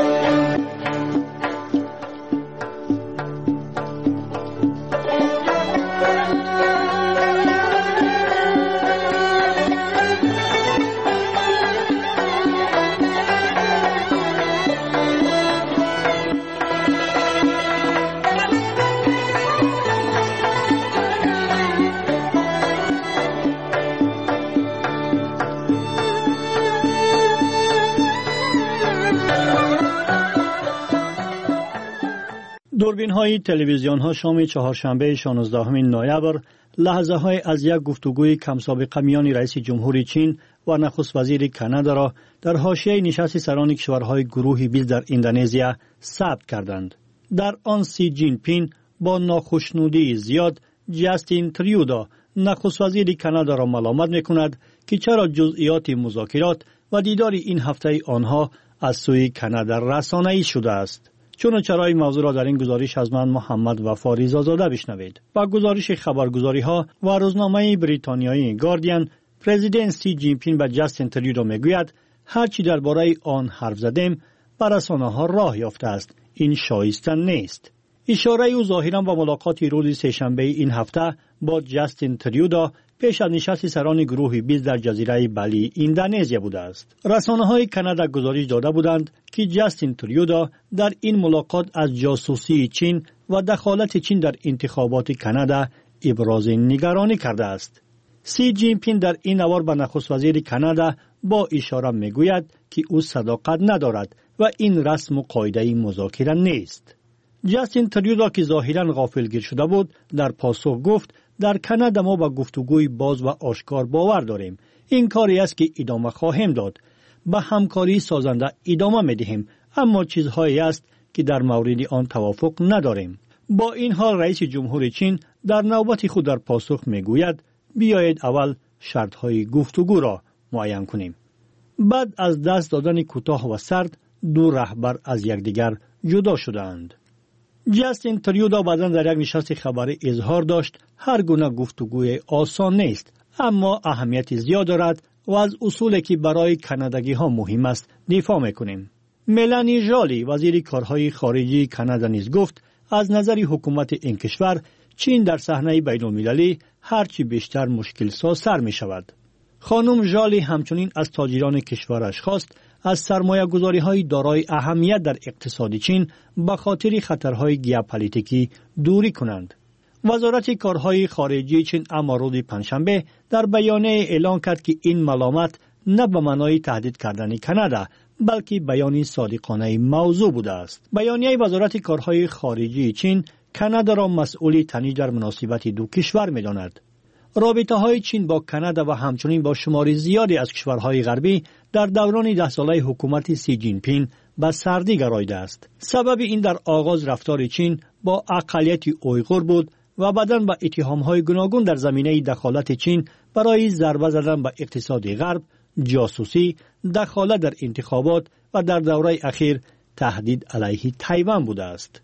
دوربین های تلویزیون ها شام چهارشنبه 16 نوامبر لحظه های از یک گفتگوی کم سابقه میان رئیس جمهوری چین و نخست وزیر کانادا را در حاشیه نشست سران کشورهای گروه 20 در اندونزیا ثبت کردند. در آن سی جین پین با ناخشنودی زیاد جاستین تریودو نخست وزیر کانادا را ملامت میکند که چرا جزئیات مذاکرات و دیدار این هفته آنها از سوی کانادا رسانه‌ای شده است. چون چرای موضوع را در این گزارش از من محمد وفا ریزازاده بشنوید. با گزارش خبرگزاری ها و روزنامه بریتانیایی گاردین، پرزیدنت سی جین پین به جاستین تریودو میگوید هرچی درباره آن حرف زدیم بر رسانه ها راه یافته است. این شایسته نیست. اشاره او ظاهرا به ملاقات روز سه‌شنبه این هفته با جاستین تریودو پیش از نشست سران گروه 20 در جزیره بالی اندونزیا بوده است. رسانه‌های کانادا گزارش داده بودند که جاستین تریودو در این ملاقات از جاسوسی چین و دخالت چین در انتخابات کانادا ابراز نگرانی کرده است. سی جین پین در این نوار به نخست وزیر کانادا با اشاره میگوید که او صداقت ندارد و این رسم و قاعده مذاکره نیست. جاستین تریودو که ظاهرا غافلگیر شده بود در پاسخ گفت در کانادا ما با گفتگوی باز و آشکار باور داریم. این کاری است که ادامه خواهیم داد. به همکاری سازنده ادامه میدهیم، اما چیزهایی است که در مورد آن توافق نداریم. با این حال رئیس جمهور چین در نوبت خود در پاسخ میگوید بیایید اول شرطهای گفتگو را معین کنیم. بعد از دست دادن کوتاه و سرد دو رهبر از یکدیگر جدا شدند. جاستین تریودو بعداً در یک نشست خبری اظهار داشت هر گونه گفتگوی آسان نیست، اما اهمیت زیاد دارد و از اصولی که برای کانادایی ها مهم است دفاع میکنیم. ملانی ژالی وزیر کارهای خارجی کانادا نیز گفت از نظر حکومت این کشور چین در صحنه بین المللی هرچی بیشتر مشکل سازتر می شود. خانم ژالی همچنین از تاجران کشورش خواست از سرمایه گذاری های دارای اهمیت در اقتصاد چین به خاطر خطرهای ژئوپلیتیکی دوری کنند. وزارت کارهای خارجی چین اما روز پنجشنبه در بیانیه اعلام کرد که این ملامت نه به معنای تهدید کردن کانادا بلکه بیانی صادقانه موضوع بوده است. بیانیه وزارت کارهای خارجی چین کانادا را مسئول تنش در مناسبت دو کشور می‌داند. رابطه های چین با کانادا و همچنین با شمار زیادی از کشورهای غربی در دوران 10 ساله حکومت سی جین پین به سردی گراییده است. سبب این در آغاز رفتار چین با اقلیت اویغور بود و بعداً با اتهام‌های گوناگون در زمینه دخالت چین برای ضربه زدن به اقتصاد غرب، جاسوسی، دخالت در انتخابات و در دوره اخیر تهدید علیه تایوان بوده است.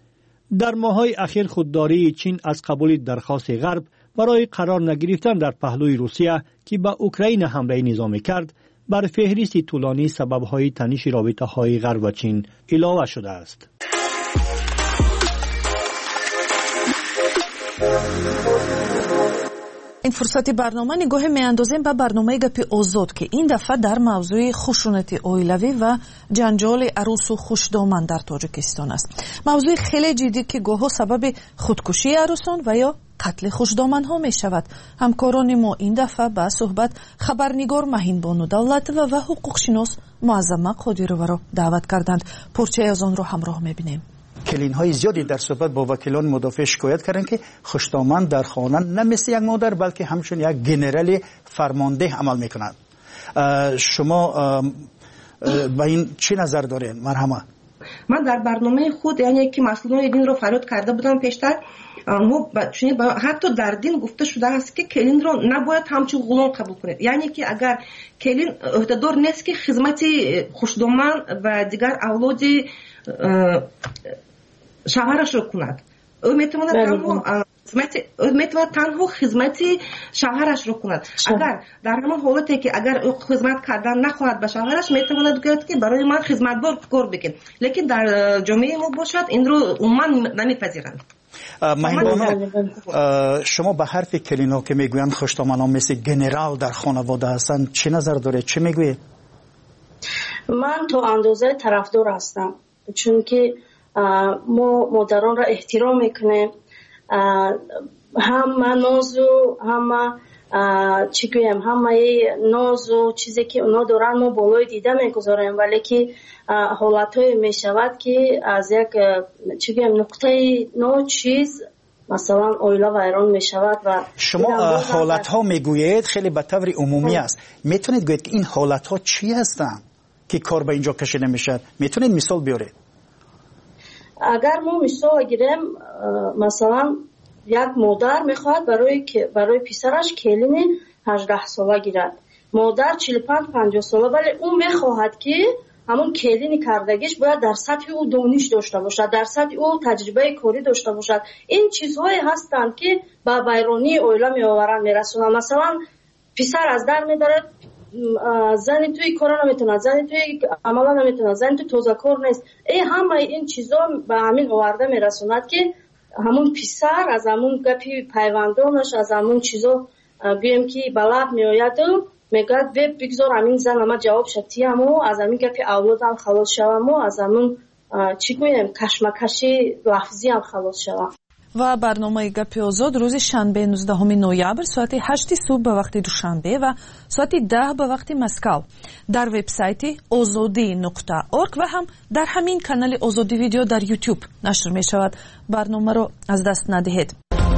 در ماه‌های اخیر خودداری چین از قبول درخواست غرب برای قرار نگرفتن در پهلوی روسیه که به اوکراین حمله نظامی کرد بر فهرست طولانی سبب‌های تنش رابطه‌های غرب و چین علاوه شده است. این فرصت برنامه نگاه میاندازیم به برنامه گپ آزاد که این دفعه در موضوع خشونت عائلوی و جنجال عروس و خوشدامن در تاجیکستان است. موضوع خیلی جدی که گاهی سبب خودکشی عروسان و یا قتل خوشدامن ها می شود. همکاران ما این دفعه به صحبت خبرنگار مهین بانو دولتова و حقوق شناس معظمه قادرova را دعوت کردند. پرچه از آن را همراه می بینیم. کلین های زیادی در صحبت با وکیلان مدافع شکایت کردند که خوشدامن در خانه نه مثل یک مادر بلکه همچون یک گنرال فرمانده عمل میکنند. شما با این چی نظر دارین؟ مرحمه. من در برنامه خود یعنی که مسئولان دین رو فریاد کرده بودم پیشتر، حتی در دین گفته شده است که کلین رو نباید همچون غلام قبول کنید. یعنی که اگر کلین عهدهدار نیست که خدمت خوشدامن و دیگر اولاد شوهرش رو کند، او میتواند تنها خدمت شوهرش رو کند. اگر در همان حالتی که اگر او خدمت کردن نخواهد به شوهرش، میتواند گوید که برای من خدمتگار کار بکن، لیکن در جامعه ما باشد این رو عموما نمیپذیرند. شما به حرف کلینا که میگویند خوشدامن‌ها مثل گنرال در خانواده هستند چه نظر داره؟ چه میگویه؟ من تا اندازه طرفدار هستم، چون که ما مادران را احترام میکنیم، همه نازو همه چی گویم همه نازو چیزی که اونا دارن ما بالای دیده میگذاریم، ولی که حالتهای میشود که از یک چی گویم نقطه نو چیز مثلا اویلا ویران میشود. و شما حالتها میگویید خیلی به طور عمومی است، میتونید گویید که این حالتها چی هستند که کار به اینجا کشیده میشد؟ میتونید مثال بیارید؟ اگر ما مثال گیریم، مثلا یک مادر میخواد برای پسرش کلین 18 ساله گیرد، مادر 45-50 ساله، ولی اون میخواهد که همون کلین کردگیش باید در سطح او دانش داشته باشد، در سطح او تجربه کاری داشته باشد. این چیزهایی هستند که به ویرانی اویلا میآورند میرسونند. مثلا پسر از در میدارد، زنی توی کارا نمیتونه، زنی توی عملا نمیتونه، زنی توی توزه کار نیست. همه این چیزا به همین آورده میرسوند که همون پسر از همون گپی پیوندانش، از همون چیزا گویم که بلد میآید و میگد بگذار همین زن اما جواب شدی همو از همین گپی اولادم خلاص شوم و از همون چی گویم کشمکشی لفظی هم خلاص شوم. و برنامه گپ آزاد روز شنبه 19 نوامبر ساعت 8 صبح به وقت دوشنبه و ساعت 10 به وقت مسکو در وبسایت azadi.org و هم در همین کانال آزادی ویدیو در یوتیوب نشر می شود. برنامه رو از دست ندهید.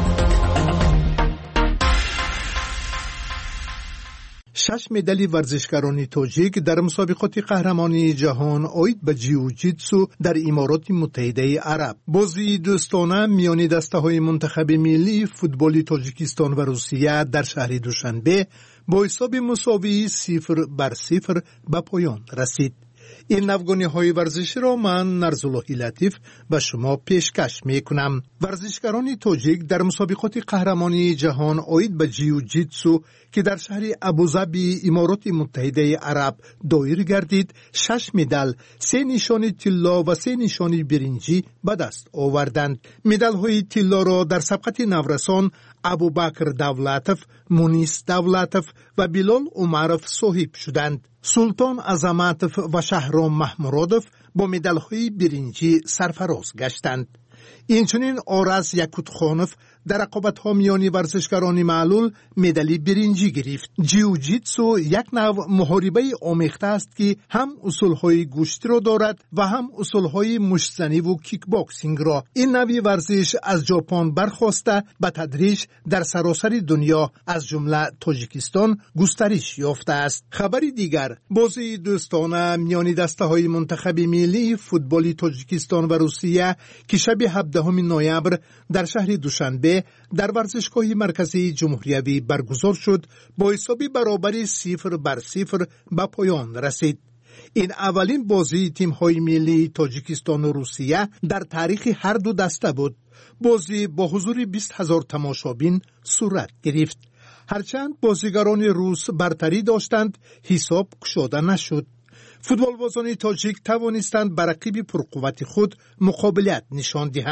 6 مدال ورزشکاران تاجیک در مسابقات قهرمانی جهان اوید به جیوجیتسو در امارات متحده عرب. بازی دوستانه میان دسته‌های منتخب ملی فوتبال تاجیکستان و روسیه در شهر دوشنبه با حساب مساوی 0-0 به پایان رسید. این نوگانی‌های ورزشی را من نرزاللهی لطیف به شما پیشکش می‌کنم. ورزشکاران تاجیک در مسابقات قهرمانی جهان اوید به جیوجیتسو که در شهر ابوظبی امارات متحده عرب دایر گردید 6 مدال، 3 نشان طلا و 3 نشان برنجی به دست آوردند. مدال‌های طلا را در سبقت نورسان ابوبکر دولتوف، مونیس دولتوف و بلال عمرов صاحب شدند. سلطان عظمتوف و شهرام محمودوف با مدال‌های برنجی سرفراز گشتند. اینچنین آرز یکوتخانوف در رقابت‌ها میان ورزشکاران معلول مدال برنجی گرفت. جیوجیتسو یک نوع محاربه آمیخته است که هم اصولهای گوشتی را دارد و هم اصولهای مشت‌زنی و کیک باکسینگ را. این نوع ورزش از ژاپن برخاسته به تدریج در سراسر دنیا از جمله تاجیکستان گسترش یافته است. خبری دیگر، بازی دوستانه میان دسته‌های منتخب ملی فوتبال تاجیکستان و روسیه که شب 17 نوامبر در شهر دوشنبه در ورزشگاه مرکزی جمهوریوی برگزار شد با حساب برابری 0-0 به پایان رسید. این اولین بازی تیم‌های ملی تاجیکستان و روسیه در تاریخ هر دو دسته بود. بازی با حضور 20,000 تماشابین صورت گرفت. هرچند بازیگران روس برتری داشتند، حساب گشوده نشد. فوتبالبازان تاجیک توانستند بر رقیب پرقوت خود مقابلت نشان دهند.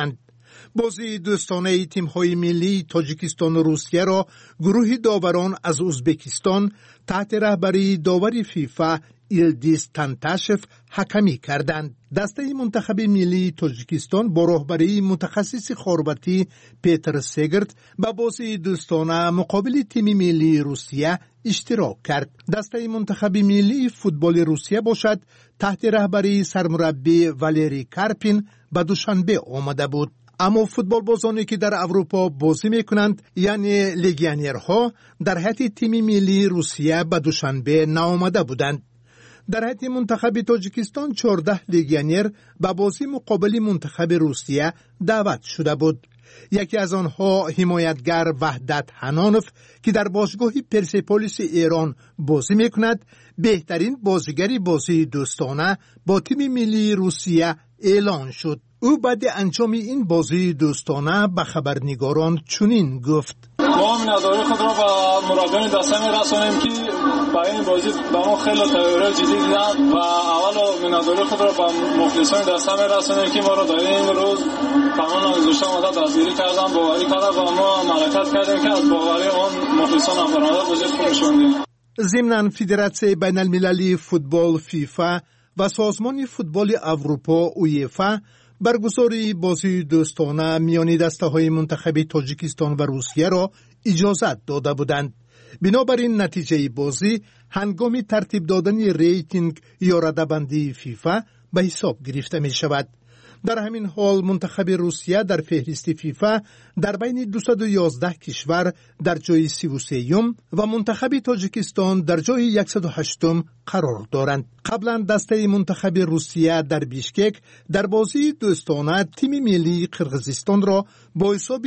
بازی دوستانه تیم‌های ملی تاجیکستان و روسیه را گروه داوران از ازبکستان تحت رهبری داور فیفا ایلدیز تانتاشف حکمی کردند. دسته منتخب ملی تاجیکستان با رهبری متخصص خاربتی پیتر سگرت با بازی دوستانه مقابل تیم ملی روسیه اشتراک کرد. دسته منتخب ملی فوتبال روسیه باشد تحت رهبری سرمربی والری کارپین به دوشنبه آمده بود. اما فوتبال بازانی که در اروپا بازی میکنند یعنی لگیونرها در هیئت تیم ملی روسیه به دوشنبه نآمده بودند. در هیئت منتخب تاجیکستان 14 لگیونر به بازی مقابل منتخب روسیه دعوت شده بود. یکی از آنها حمایتگر وحدت حنانوف که در باشگاه پرسپولیس ایران بازی میکند بهترین بازیگر بازی دوستانه با تیم ملی روسیه اعلان شد. او بعد انجام این بازی دوستانه به خبرنگاران چنین گفت: ما منظره خود را با مربیان دسته می‌رسانیم که برای این بازی با ما خیلی تیاری جدی دیدن و اول منظره خود را با مخلصان دسته می‌رسانیم که ما را در این روز تمام گذشته مدت دستگیری کردن، باوری کردن و ما ملکت کردیم که از باوری آن مخلصان افراد بازی خوب شدیم. ضمناً فدراسیون بین المللی فوتبال فیفا و سازمان فوتبال اروپا اویفا برگزاری بازی دوستانه میان دسته‌های منتخب تاجیکستان و روسیه را اجازت داده بودند. بنابراین نتیجه بازی هنگام ترتیب دادن ریتینگ یا رده‌بندی فیفا به حساب گرفته می شود. در همین حال منتخب روسیه در فهرست فیفا در بین 211 کشور در جای 33 و منتخب تاجیکستان در جای 108 قرار دارند. قبلا دسته منتخب روسیه در بیشکک در بازی دوستانه تیم ملی قرقیزستان را با حساب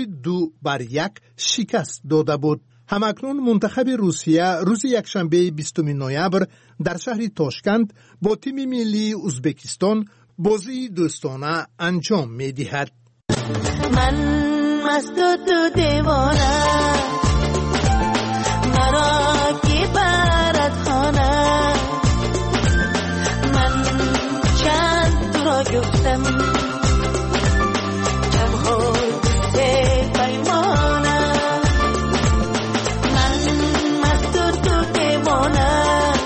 2-1 شکست داده بود. همکنون منتخب روسیه روز یکشنبه 20 نوامبر در شهر تاشکند با تیم ملی ازبکستان بازی دوستانه انجام می دهد. من مست و تو دیوانه مرا کی برد خانه من چند تو را گفتم جمهور به پیمانه من مست و تو دیوانه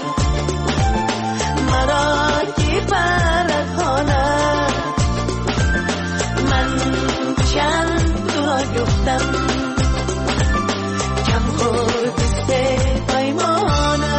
مرا کی برد خانه من چند تو را گفتم کم خود به پیمانه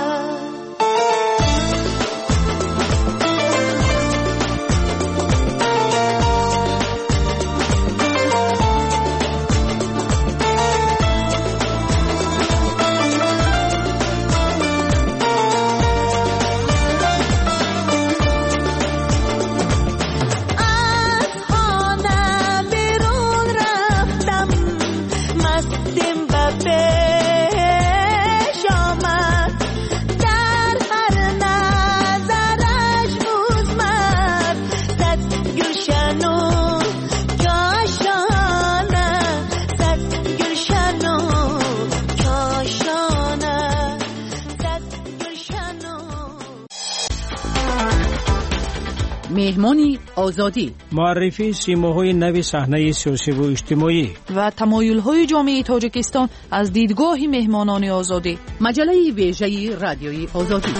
مهمانی آزادی، معرفی سیماهای نوی صحنه سیاسی و اجتماعی و تمایل‌های جامعه تاجیکستان از دیدگاه مهمانان آزادی. مجله ویژه رادیوی آزادی.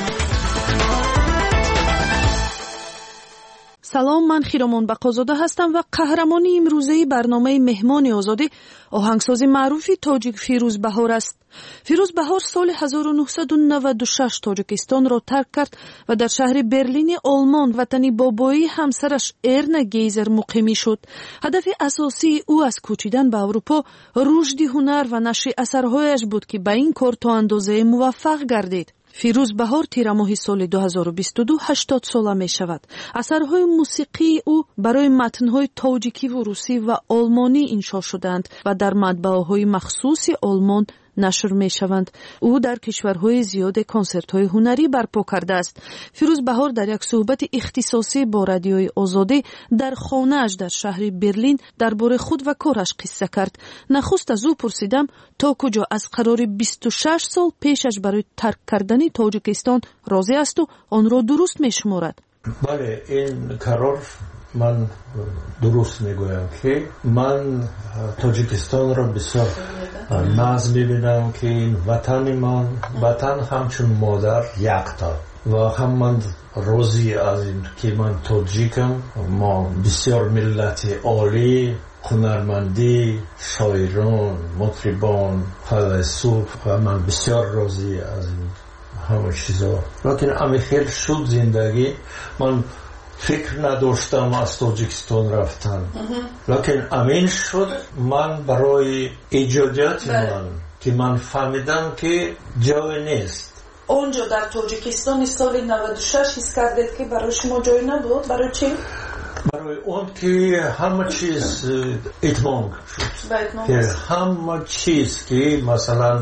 سلام، من خیرامان بقازاده هستم و قهرمانی امروزه برنامه مهمان آزادی آهنگساز معروفی تاجیک فیروز بهار است. فیروز بهار سال 1996 تاجیکستان را ترک کرد و در شهر برلین آلمان وطن بابایی همسرش ارنا گیزر مقیمی شد. هدف اساسی او از کوچیدن به اروپا رشد هنر و نشر اثرهایش بود که به این کار تا اندازه موفق گردید. فیروز بهار تیر ماه سال 2022 80 ساله می شود. اثرهای موسیقی او برای متنهای تاجیکی و روسی و آلمانی انشا شدند و در مطبعه‌های مخصوص آلمان نشر می شوند. او در کشورهای زیاد کنسرت‌های هنری برپا کرده است. فیروز بهار در یک صحبت اختصاصی با رادیوی آزادی در خانه‌اش در شهر برلین درباره خود و کارش قصه کرد. نخست از او پرسیدم تا کجا از قرار 26 سال پیشش برای ترک کردن تاجیکستان راضی است و آن را درست می شمارد. بله، این قرار من درست میگویم که من تاجیکستان را بسیار ناز میبینم که این وطن من، وطن همچون مادر یکتا و هم من روزی از این که من تاجیکم. ما بسیار ملت عالی، هنرمندی، شاعران، مطربان، فیلسوف و من بسیار راضی از این همه چیزا. لیکن امی خیلی شد زندگی، من فکر نداشتم از تاجیکستان رفتن، لیکن امین شد من برای ایجادیات من که من فهمیدم که جای نیست. اونجا در تاجیکستان سال 96 حس کردید که برای شما جای نبود؟ برای چی؟ برای اون که همه چیز اتمام شد، که همه چیز که مثلا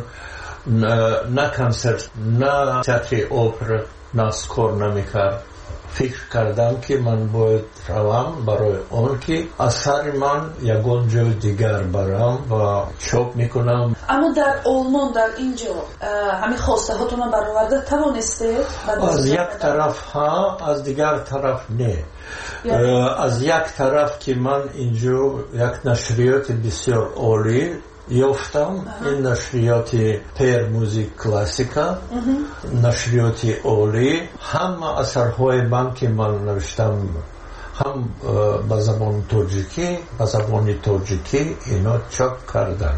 نه کنسرت، نه تئاتر اپرا ناسکار نمیکرد. فکر کردم که من باید روم برای اون که اثر من یکون جای دیگر برم و چاپ میکنم. اما در آلمان در اینجا همین خواسته هاتون برآورده توانسته؟ از یک طرف ها، از دیگر طرف نه. از یک طرف که من اینجا یک نشریات بسیار عالی یافتم، این نشریات پیر موزیک کلاسیکا، نشریات عالی، همه اثرهای من که من نوشتم هم به زبان تاجیکی، به زبان تاجیکی اینا چاپ کردن.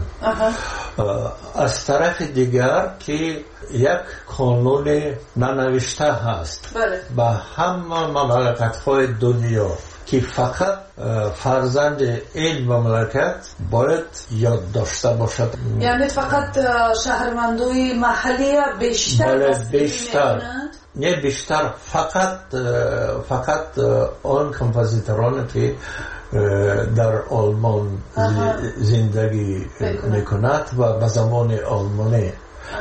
از طرف دیگر که یک کانون ننوشته هست به همه مملکت‌های دنیا که فقط فرزند این مملکت باید یاد داشته باشد. یعنی فقط شهروندای محلی بیشتر نه بیشتر، فقط آن کمپوزیتورانی که در آلمان زندگی میکند و به زبان آلمانی.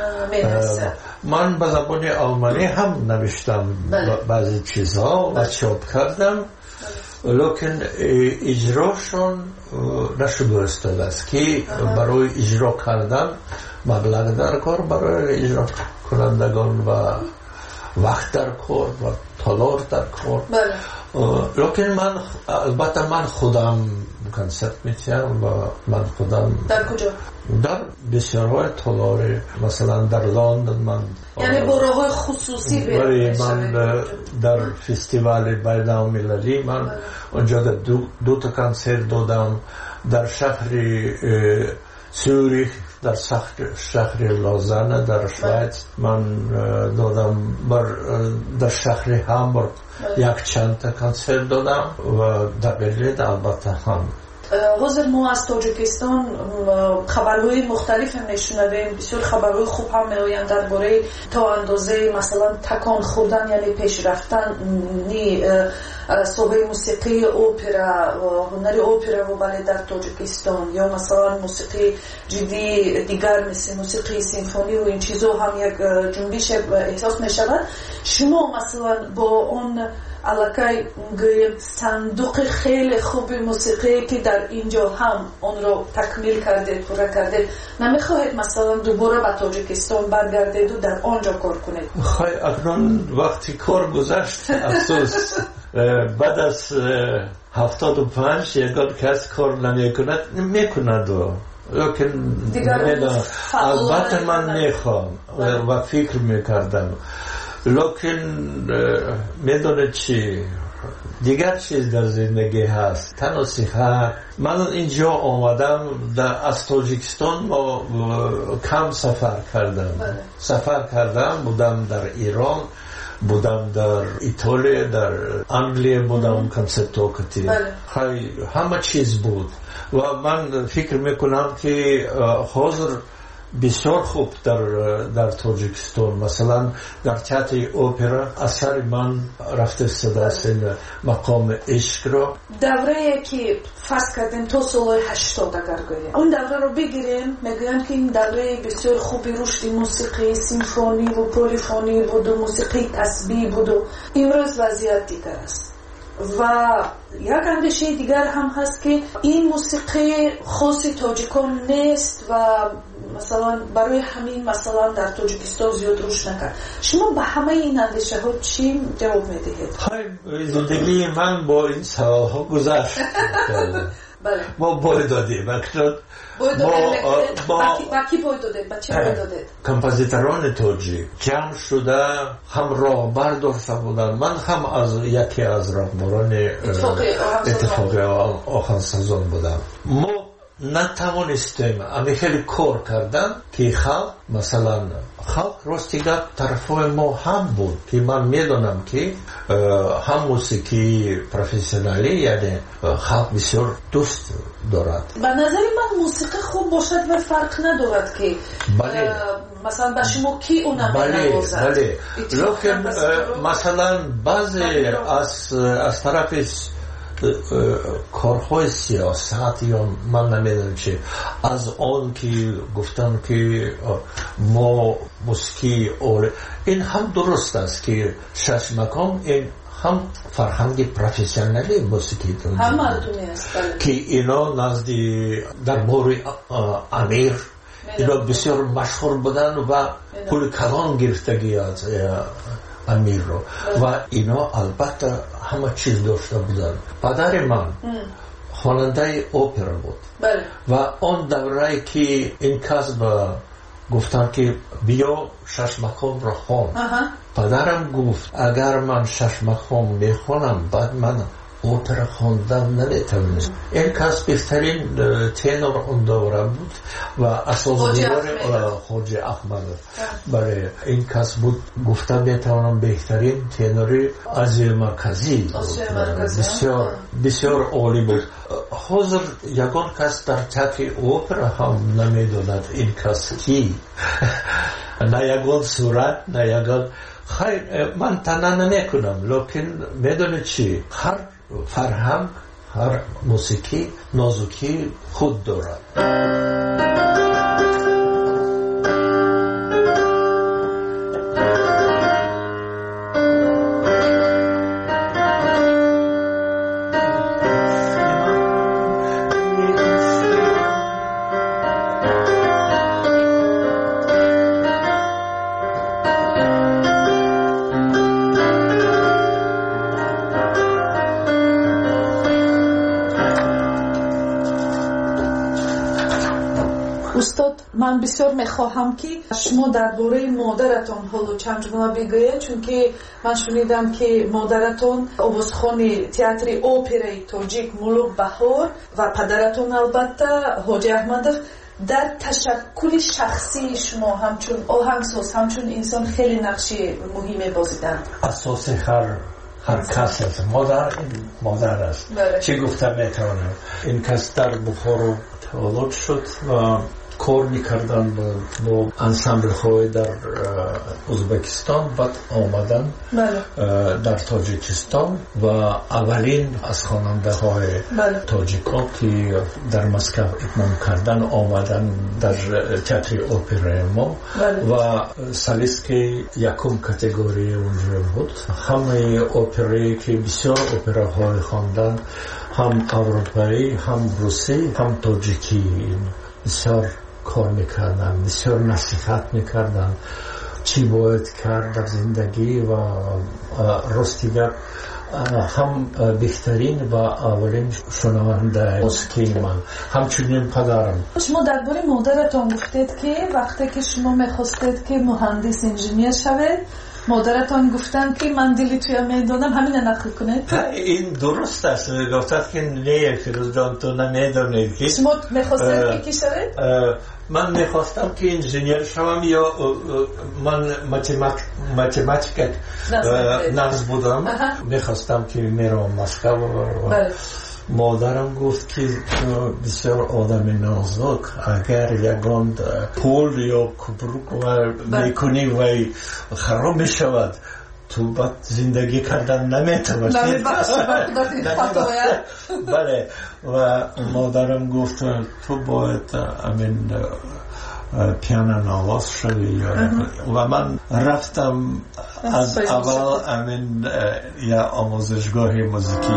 من به زبان آلمانی هم نوشتم بعضی چیزها و چاپ کردم، لیکن اجراشون نشده است که برای اجرا کردن مبلغ در کار برای اجرا کنندگان و وقت در کار و تالار در کار. لیکن من البته من خودم کنسرت میتیم و من خودم در کجا؟ در بسیارهای تالار، مثلا در لندن من، یعنی برای خصوصی من در فستیوال بین‌المللی من اونجا دو تا کنسرت دادم. در شهر سوریخ، در شهر لازانه در شویتس من دادم، در شهر هامبورگ یک چند تا کنسرت دادم و در برلین البته هم. حاضر ما از تاجیکستان خبرهای مختلف هم نشنویم، بسیار خبرهای خوب هم میآیند درباره تا اندازه مثلا تکان خوردن، یعنی پیش رفتن صحبه موسیقی اپرا و هنر اپرا و بالت در تاجیکستان، یا مثلا موسیقی جدی دیگر مثل موسیقی سیمفونی و این چیزا هم یک جنبش احساس می شود. شما مثلا با اون علاقه صندوق خیلی خوب موسیقی که در اینجا هم اون رو تکمیل کردید، پورا کردید، نمیخواهید مثلا دوباره به تاجیکستان برگردید و در آنجا کار کنید؟ خواهی اکنون وقتی کار گذشت افسوس. بعد از 75 یکان کس کار نمیکند لیکن البته من میخوام و فکر میکردم، لیکن میدونه چی دیگر چیز در زندگی هست، تنها صحت. من اینجا آمدم از تاجیکستان کم سفر کردم، بودم در ایران، بودم در ایتالیا، در انگلیه بودم، کنسرتو کتی، همه چیز بود و من فکر میکنم که حاضر بسیار خوب در تاجیکستان، مثلا در تئاتر اپرا اثر من رفته است مقام عشق را. دوره که فرض کردیم تا سال 80 اگر گوییم اون دوره رو بگیریم، میگویم که این دوره بسیار خوبی رشد موسیقی سیمفونی و پلیفونی بود و موسیقی تسبیح بود و امروز وضعیت دیگر است. و یک اندیشه دیگر هم هست که این موسیقی خاصی تاجیکان نیست و مثلا برای همین مثلا در تاجیکستان زیاد روش نکرد. شما به همه این اندیشه ها چی جواب میدهید؟ زندگی من با این سوال ها گذشت. ما بای دادیم با کی بای دادید؟ با چه بای دادید؟ کمپوزیتران تاجیک جمع شده هم راهبر داشته بودن. من هم از یکی از راهبران اتفاقی آهنگسازان بودم. ما نتوانستیم اما خیلی کار کردن که خلق مثلا خلق راستیگر طرفای ما هم بود که من میدونم که هم موسیقی پروفسیونالی یعنی خلق بسیار دوست دارد. به نظر من موسیقی خوب باشد و فرق ندارد که مثلا به شما کی اونم نوازد. بله لیکن مثلا بعضی از طرف کارهای سیاست یا من نمیدونم چه از آن که گفتن که ما موسیقی این هم درست است که شش مقام این هم فرهنگ پروفسیونالی موسیقی که اینا نزدی دربار امیر اینا بسیار مشهور بودن و پول کلان گرفتگی از امیر رو و اینا البته همه چیز داشته بودن. پدر من خواننده اپرا بود و آن دوره که این کسب گفتن که بیا شش مقام رو خوان. پدرم گفت اگر من شش مقام میخوانم بعد من اپرا خواندن نمیتونم. این کس بهترین تنور اون دوره بود و اساسدار خواجه احمد. برای این کس بود گفتم میتونم بهترین تنوری از مرکزی بسیار بسیار عالی بود. حاضر یگان کس در تک اپرا هم نمیدوند این کس کی نه یگان صورت نه یگان خیر من تنها نمیکنم لیکن میدونه چی هر فرهنگ هر موسیقی نازکی خود دارد. من بسیار میخواهم که شما درباره مادرتان حالا چند جمله بگویید چون که من شنیدم که مادرتان آوازخوان تئاتر اپرای تاجیک ملوک بهار و پدرتان البته حاجی احمدov در تشکل شخصی شما همچون آهنگساز همچون انسان خیلی نقش مهمی بازیدند. اساس هر کس است. مادر است. چه گفتم میتونم این کس در بخارا تولد شد و کار میکردن با انسامبل های در ازبکستان بعد آمدن در تاجیکستان و اولین از خواننده های تاجیکان که در مسکو اتمام کردن آمدن در تئاتر اپرای ما و سالیست که یکم کاتگوری اونجا بود. همه اپرایی که بسیار اپراهای خواندن هم اروپایی هم روسی هم تاجیکی بسیار کار میکردن بسیار نصیحت میکردن چی باید کرد در زندگی و راستیگر هم بهترین و اولین شنونده موسیقی من همچنین پدرم. شما درباره مادرتان گفتید که وقتی که شما میخواستید که مهندس انجینیر شوید مادرتان گفتن که من دلی توی میدونم همین نقل کنید. این درست است. گفتند که نه فیروز جان تو نمیدونید که شما میخواستید که کی شوید؟ من میخواستم که انجینیر شوم یا من ماتماتیک نقص بودم. میخواستم که میرم مسکو و مادرم گفت که بسیار آدم نازک اگر یگان پول یا کبروک میکنی و خراب میشود تو بعد زندگی کردن نمیتونی. بله و مادرم گفت تو باید امین پیانو نواز شوی و من رفتم از اول امین یا آموزشگاه موسیقی.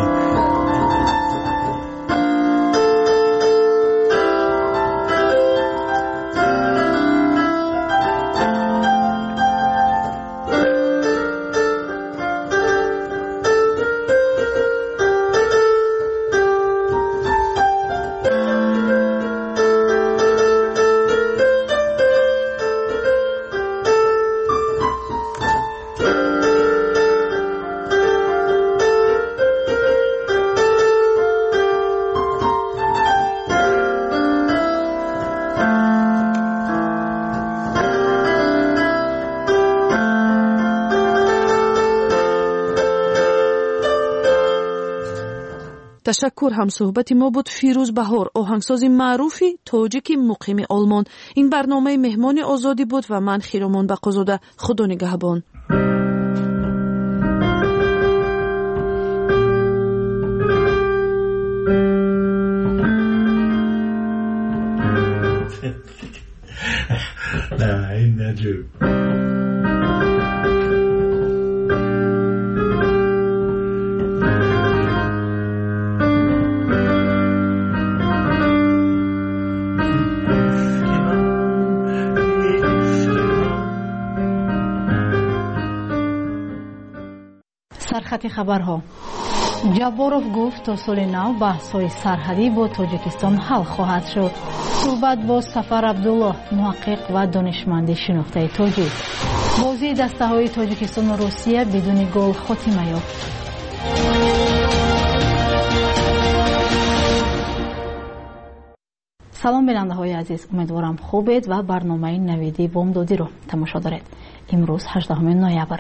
تشکر. هم صحبت ما بود فیروز بهار، آهنگساز معروفی تاجیک مقیم آلمان. این برنامه مهمان آزادی بود و من خیرامان بقازاده. خدا نگهبان. نه این نجو. سرخط خبرها. جابورов گفت تا سال نو بحث‌های سرحدی با تاجیکستان حل خواهد شد. صحبت با سفر عبدالله، محقق و دانشمند شناخته تاجیک. بازی دسته‌های تاجیکستان و روسیه بدون گل خاتمه یافت. سلام بیننده‌های عزیز، امیدوارم خوبید و برنامه نویدی بامدادی رو تماشا دارید. امروز 18 نوامبر.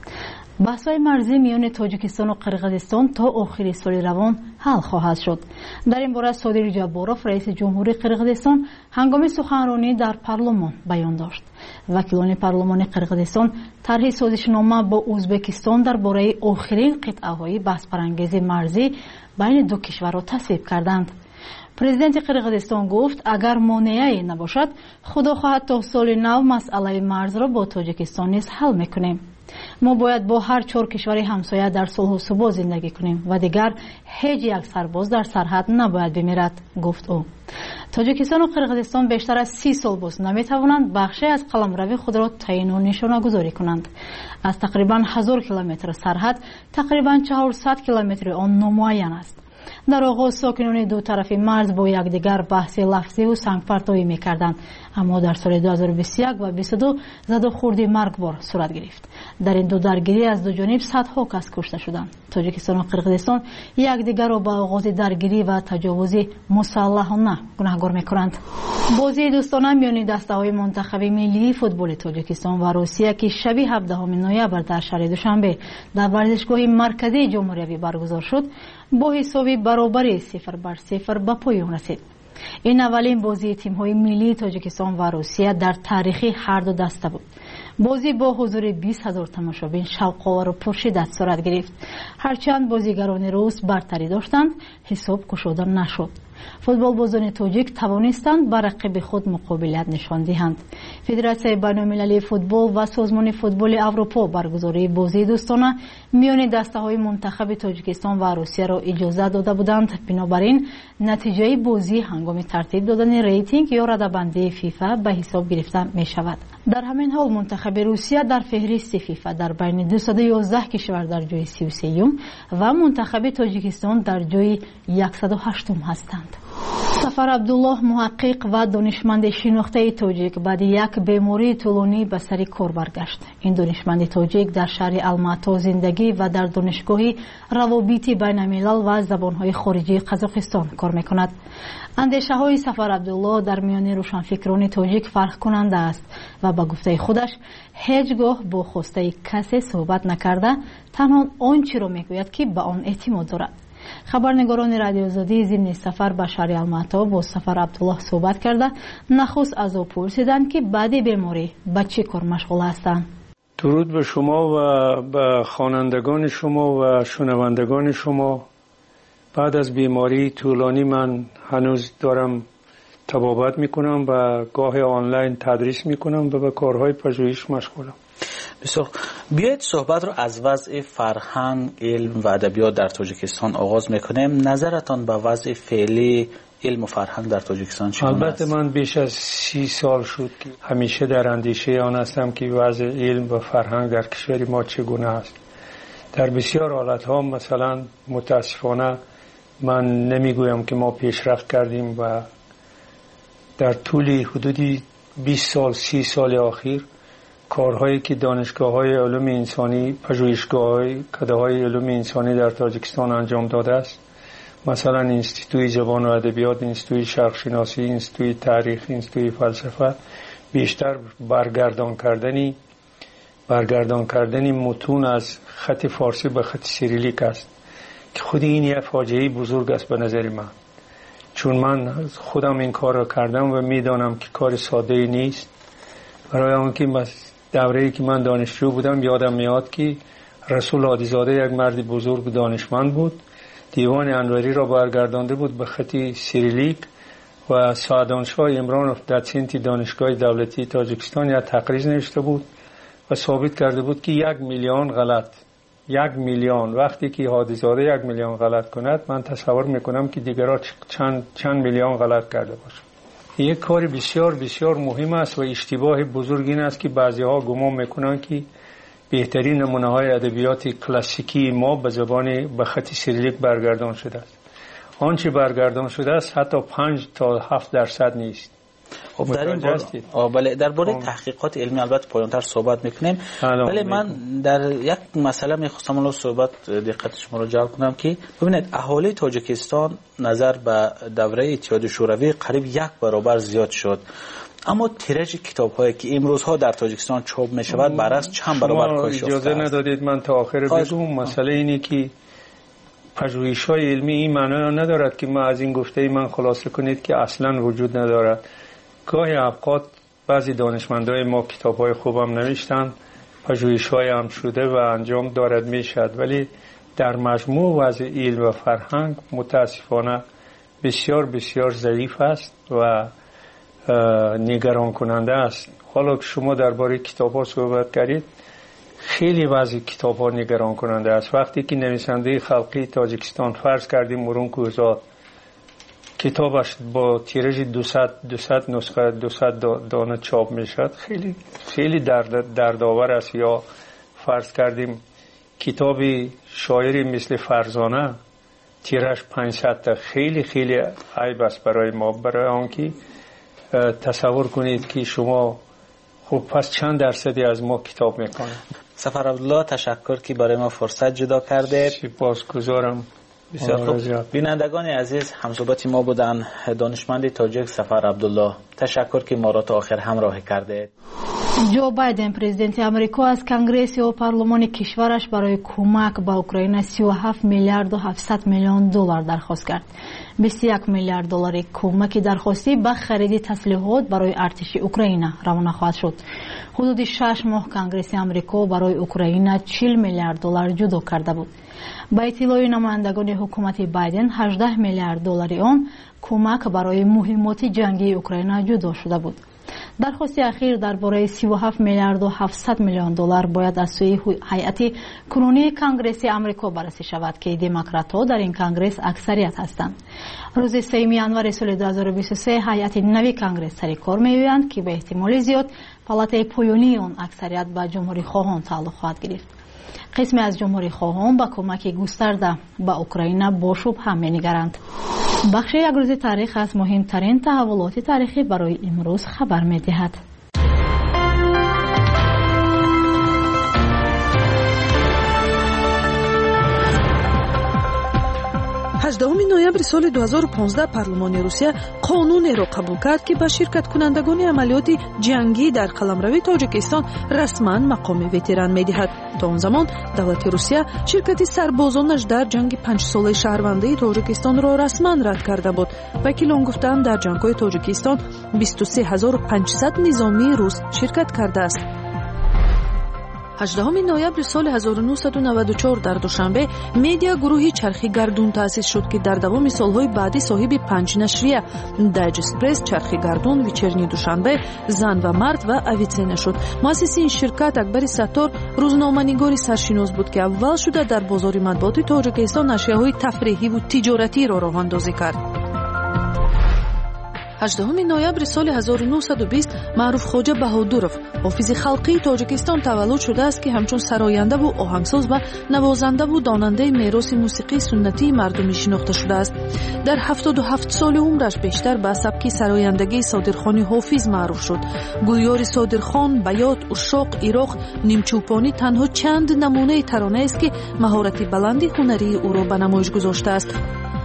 بحث‌های مرزی میان تاجیکستان و قرقیزستان تا آخر سال روان حل خواهد شد. در این باره صادق جابورов رئیس جمهوری قرقیزستان هنگام سخنرانی در پارلمان بیان داشت. وکیلان پارلمان قرقیزستان طرح سازشنامه با ازبکستان درباره آخرین قطعه‌های بحث برانگیز مرزی بین دو کشور را تصویب کردند. پرزیدنت قرقیزستان گفت اگر مانعی نباشد خدا خواهد تا سال نو مسئله مرز را با تاجیکستان نیز حل میکنیم. ما باید با هر 4 کشور همسایه در صلح و ثبات زندگی کنیم و دیگر هیچ یک سرباز در سرحد نباید بمیرد، گفت او. تاجیکستان و قرقیزستان بیشتر از 30 سال باز نمیتوانند بخشی از قلمرو خود را تعیین و نشانه گذاری کنند. از تقریبا 1000 کیلومتر سرحد تقریبا 400 کیلومتر آن نامعین است. در آغاز ساکنان دو طرف مرز با یکدیگر بحث لفظی و سنگپرتابی می‌کردند، اما در سال 2021 و 2022 زد و خورد مرگبار صورت گرفت. در این دو درگیری از دو جانب صدها کس کشته شدند. تاجیکستان و قرقیزستان یکدیگر را به آغاز درگیری و تجاوز مسلحانه گناهکار می‌کنند. بازی دوستانه میان دسته‌های منتخب ملی فوتبال تاجیکستان و روسیه که شب 17 نوامبر در شهر دوشنبه در ورزشگاه مرکزی جمهوری برگزار شد، با حسابی برابری 0-0 به پایان رسید. این اولین بازی تیم‌های ملی تاجیکستان و روسیه در تاریخ هر دو دسته بود. بازی با حضور 20,000 تماشابین شوق‌آور و پرشدت صورت گرفت. هرچند بازیگران روس برتری داشتند، حساب گشوده نشد. فوتبال بازان تاجیک توانستند بر رقیب خود مقابلت نشان دهند. فدراسیون بین‌المللی فوتبال و سازمان فوتبال اروپا برگزاری بازی دوستانه میان دسته‌های منتخب تاجیکستان و روسیه را اجازه داده بودند. بنابراین نتیجه بازی هنگام ترتیب دادن ریتینگ یا رده‌بندی فیفا به حساب گرفته می شود. در همین حال منتخب روسیه در فهرست فیفا در بین 211 کشور در جای 33 و منتخب تاجیکستان در جای 108 هستند. سفر عبدالله، محقق و دانشمند شناخته تاجیک، بعد یک بیماری طولانی به سر کار برگشت. این دانشمند تاجیک در شهر الماتا زندگی و در دانشگاه روابط بین الملل و زبانهای خارجی قزاقستان کار میکند. اندیشه های سفر عبدالله در میان روشنفکران تاجیک فرق کننده است و با گفته خودش هیچگاه با خواسته کسی صحبت نکرده، تنها آنچه را میگوید که به آن اعتماد دارد. خبرنگاران رادیو آزادی ضمن سفر به شهر الماتا با سفر عبدالله صحبت کرده نخست از او پرسیدند که بعد بیماری به چه کار مشغول هستند. درود به شما و به خوانندگان شما و شنوندگان شما. بعد از بیماری طولانی من هنوز دارم طبابت میکنم و گاه آنلاین تدریس میکنم و به کارهای پژوهش مشغولم. بسیار. بیایید صحبت رو از وضع فرهنگ، علم و ادبیات در تاجیکستان آغاز میکنیم. نظرتان به وضع فعلی علم و فرهنگ در تاجیکستان چگونه است؟ البته من بیش از 30 سال شد که همیشه در اندیشه آن هستم که وضع علم و فرهنگ در کشور ما چگونه است. در بسیار حالتها مثلا متاسفانه من نمیگویم که ما پیشرفت کردیم و در طول حدودی 20 سال 30 سال اخیر کارهایی که دانشگاه‌های علوم انسانی، پژوهشگاه‌های کادرهای علوم انسانی در تاجیکستان انجام داده است، مثلا انستیتوی زبان و ادبیات، انستیتوی شرق شناسی، انستیتوی تاریخ، انستیتوی فلسفه، بیشتر برگردان کردن متون از خط فارسی به خط سیریلیک است که خود این یک فاجعه بزرگ است به نظر من، چون من خودم این کار را کردم و میدانم که کار ساده نیست. برای آنکه دوره‌ای که من دانشجو بودم یادم میاد که رسول عادیزاده یک مرد بزرگ دانشمند بود، دیوان انوری را برگردانده بود به خط سیریلیک و سعدانشاه عمرانوف دوسنت دانشگاه دولتی تاجیکستان یک تقریر نوشته بود و ثابت کرده بود که 1 میلیون غلط، 1 میلیون، وقتی که عادیزاده 1 میلیون غلط کند من تصور میکنم که دیگرها چند میلیون غلط کرده باشند. یک کار بسیار بسیار مهم است و اشتباه بزرگ این است که بعضی‌ها گمان میکنند که بهترین نمونه‌های ادبیات کلاسیکی ما به خط سیریلیک برگردان شده است. آنچه برگردان شده است حتی 5 تا 7% نیست. خب در باره تحقیقات علمی البته پایان‌تر صحبت میکنیم، ولی من در یک مسئله میخواستم الان صحبت دقت شما رو جلب کنم که ببینید اهالی تاجیکستان نظر به دوره اتحاد شوروی قریب 1 برابر زیاد شد، اما تیراژ کتاب‌هایی که امروزها در تاجیکستان چاپ میشود برعکس چند برابر کاهش یافته است. اجازه ندادید من تا آخر بگم. مسئله اینه که پژوهش‌های علمی این معنی ندارد که ما از این گفته من خلاصه کنید که اصلا وجود ندارد. گاهی اوقات بعضی دانشمندای ما کتاب‌های خوبم نوشتن، پژوهش‌های هم شده و انجام دارد میشد، ولی در مجموع وضع علم و فرهنگ متاسفانه بسیار بسیار ضعیف است و نگران کننده است. حالا که شما درباره کتاب‌ها صحبت کردید، خیلی وضع کتاب‌ها نگران کننده است. وقتی که نویسنده خلقی تاجیکستان فرض کردیم مرون کوزاد کتابش با تیراژ 200 نسخه 200 دانه چاپ میشد، خیلی خیلی دردآور است. یا فرض کردیم کتابی شاعری مثل فرزانه تیراژ 500 تا، خیلی خیلی عیب است برای ما. برای آنکه تصور کنید که شما خب پس چند درصدی از ما کتاب میکنه. سفر عبدالله تشکر که برای ما فرصت جدا کرده. سپاسگزارم. بسیار خوب. بینندگان عزیز، همصحبت ما بودن دانشمند تاجیک سفر عبدالله. تشکر که ما را تا آخر همراه کرده. جو بایدن پرزیدنت امریکا از کنگره و پارلمان کشورش برای کمک به اوکراین 37 میلیارد و 700 میلیون دلار درخواست کرد. 21 میلیارد دلار کمک درخواستی به خرید تسلیحات برای ارتش اوکراین روانه خواهد شد. حدود 6 ماه کنگره امریکا برای اوکراین 40 میلیارد دلار جدا کرده بود. با اطلاع نمایندگان حکومت بایدن 18 میلیارد دلار آن کمک برای مهمات جنگی اوکراین جدا شده بود. درخواست اخیر درباره 37 میلیارد و 700 میلیون دلار باید از سوی هیئت کنونی کنگره آمریکا بررسی شود که دموکرات‌ها در این کنگره اکثریت هستند. روز 3 ژانویه سال 2023 هیئت نوی کنگره سر کار می‌آیند که به احتمال زیاد پالاتای پایانی آن اکثریت به جمهوری خواهان تعلق خواهد گرفت. قسمی از جمهوری خواهان با کمک گسترده به اوکراین با شبهه می‌نگرند. بخش یک روز تاریخ از مهمترین تحولات تاریخی برای امروز خبر می‌دهد. 18 ноябри соли 2015 парлумони Русия қонунеро қабул кард ки ба ширкаткунандагони амалиёти ҷангӣ дар қаламравии Тоҷикистон расман мақоми ветеран медиҳад. то он замон давлати Русия ширкати сарбозонаш дар ҷанги 5-солаи шаҳрвандии Тоҷикистонро расман рад карда буд. вакилон гуфтанд дар ҷангҳои Тоҷикистон 23500 низомии рус ширкат кардааст. 18 نوامبر سال 1994 در دوشنبه مدیا گروهی چرخی گردون تأسیس شد که در دوام سالهای بعدی صاحب 5 نشریه دایجست پرس، چرخی گردون، ویچرنی دوشنبه، زن و مرد و اویتسینه شد. مؤسس این شرکت اکبر ستار روزنامه‌نگاری سرشناس بود که اول شده در بازار مطبوعات تاجیکستان نشریه‌های تفریحی و تجارتی را راه اندازی کرد. 18 نوامبر سال 1920 معروف خوجه بهادورов حافظ خلقی تاجیکستان تولد شده است که همچون سراینده و آهنگساز و نوازنده و داننده میراث موسیقی سنتی مردمی شناخته شده است. در 77 سال عمرش بیشتر به سبک سرایندگی صادرخوانی حافظ معروف شد. گویار صادرخوان، بیات، اشاق، ایراق، نیمچوپانی تنها چند نمونه ترانه است که مهارت بلند هنری او را به نمایش گذاشته است.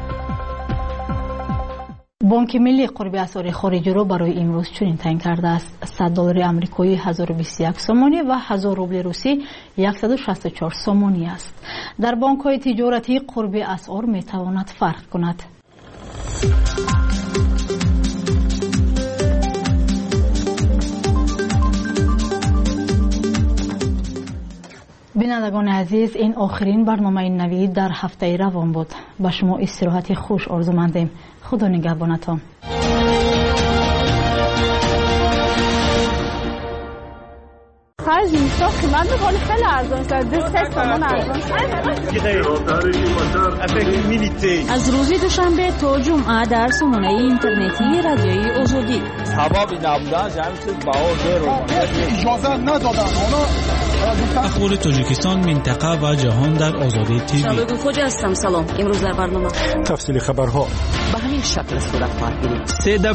بانک ملی قرب اسعار خارجی را برای امروز چنین تعیین کرده است: $100 آمریکایی 1021 سومانی و 1000 روبل روسی 164 سومانی است. در بانک‌های تجارتی قرب اسعار می‌تواند فرق کند. بینندگان عزیز، این آخرین برنامه نوید در هفته روان بود. با شما استراحت خوش آرزومندیم. خدا نگهبانتان. خرج میشه قیمت بخوری خیلی ارزان شده. 3 تومن ارزان شده. از روز دوشنبه تا جمعه در سامانه اینترنتی رادیوی آزادی. سبب نبودن جمعیت بها اجازه ندادن. اخبار تاجیکستان، منطقه و جهان در آزادی تیوی. شبگو خوجه هستم. سلام. امروز در برنامه تفصیل خبرها به همین شکل صورت خواهد گرفت.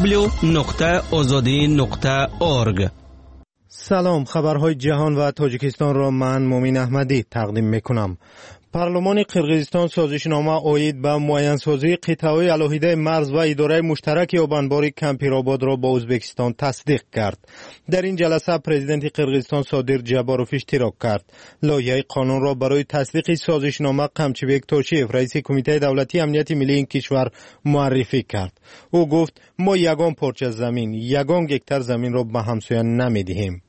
www.azadi.org. سلام، خبرهای جهان و تاجیکستان را من مومین احمدی تقدیم میکنم. پارلمان قرقیزستان سازشنامه عاید به معین‌سازی قطعه‌های علاهیده مرز و اداره مشترک آبانبار کمپیرآباد را با ازبکستان تصدیق کرد. در این جلسه پرزیدنت قرقیزستان صادر جباروف اشتراک کرد. لایحه قانون را برای تصدیق سازشنامه قمچیبک توشیف، رئیس کمیته دولتی امنیت ملی این کشور معرفی کرد. او گفت: ما یگان پارچه زمین، یگان گکتر زمین را به همسایان نمیدهیم.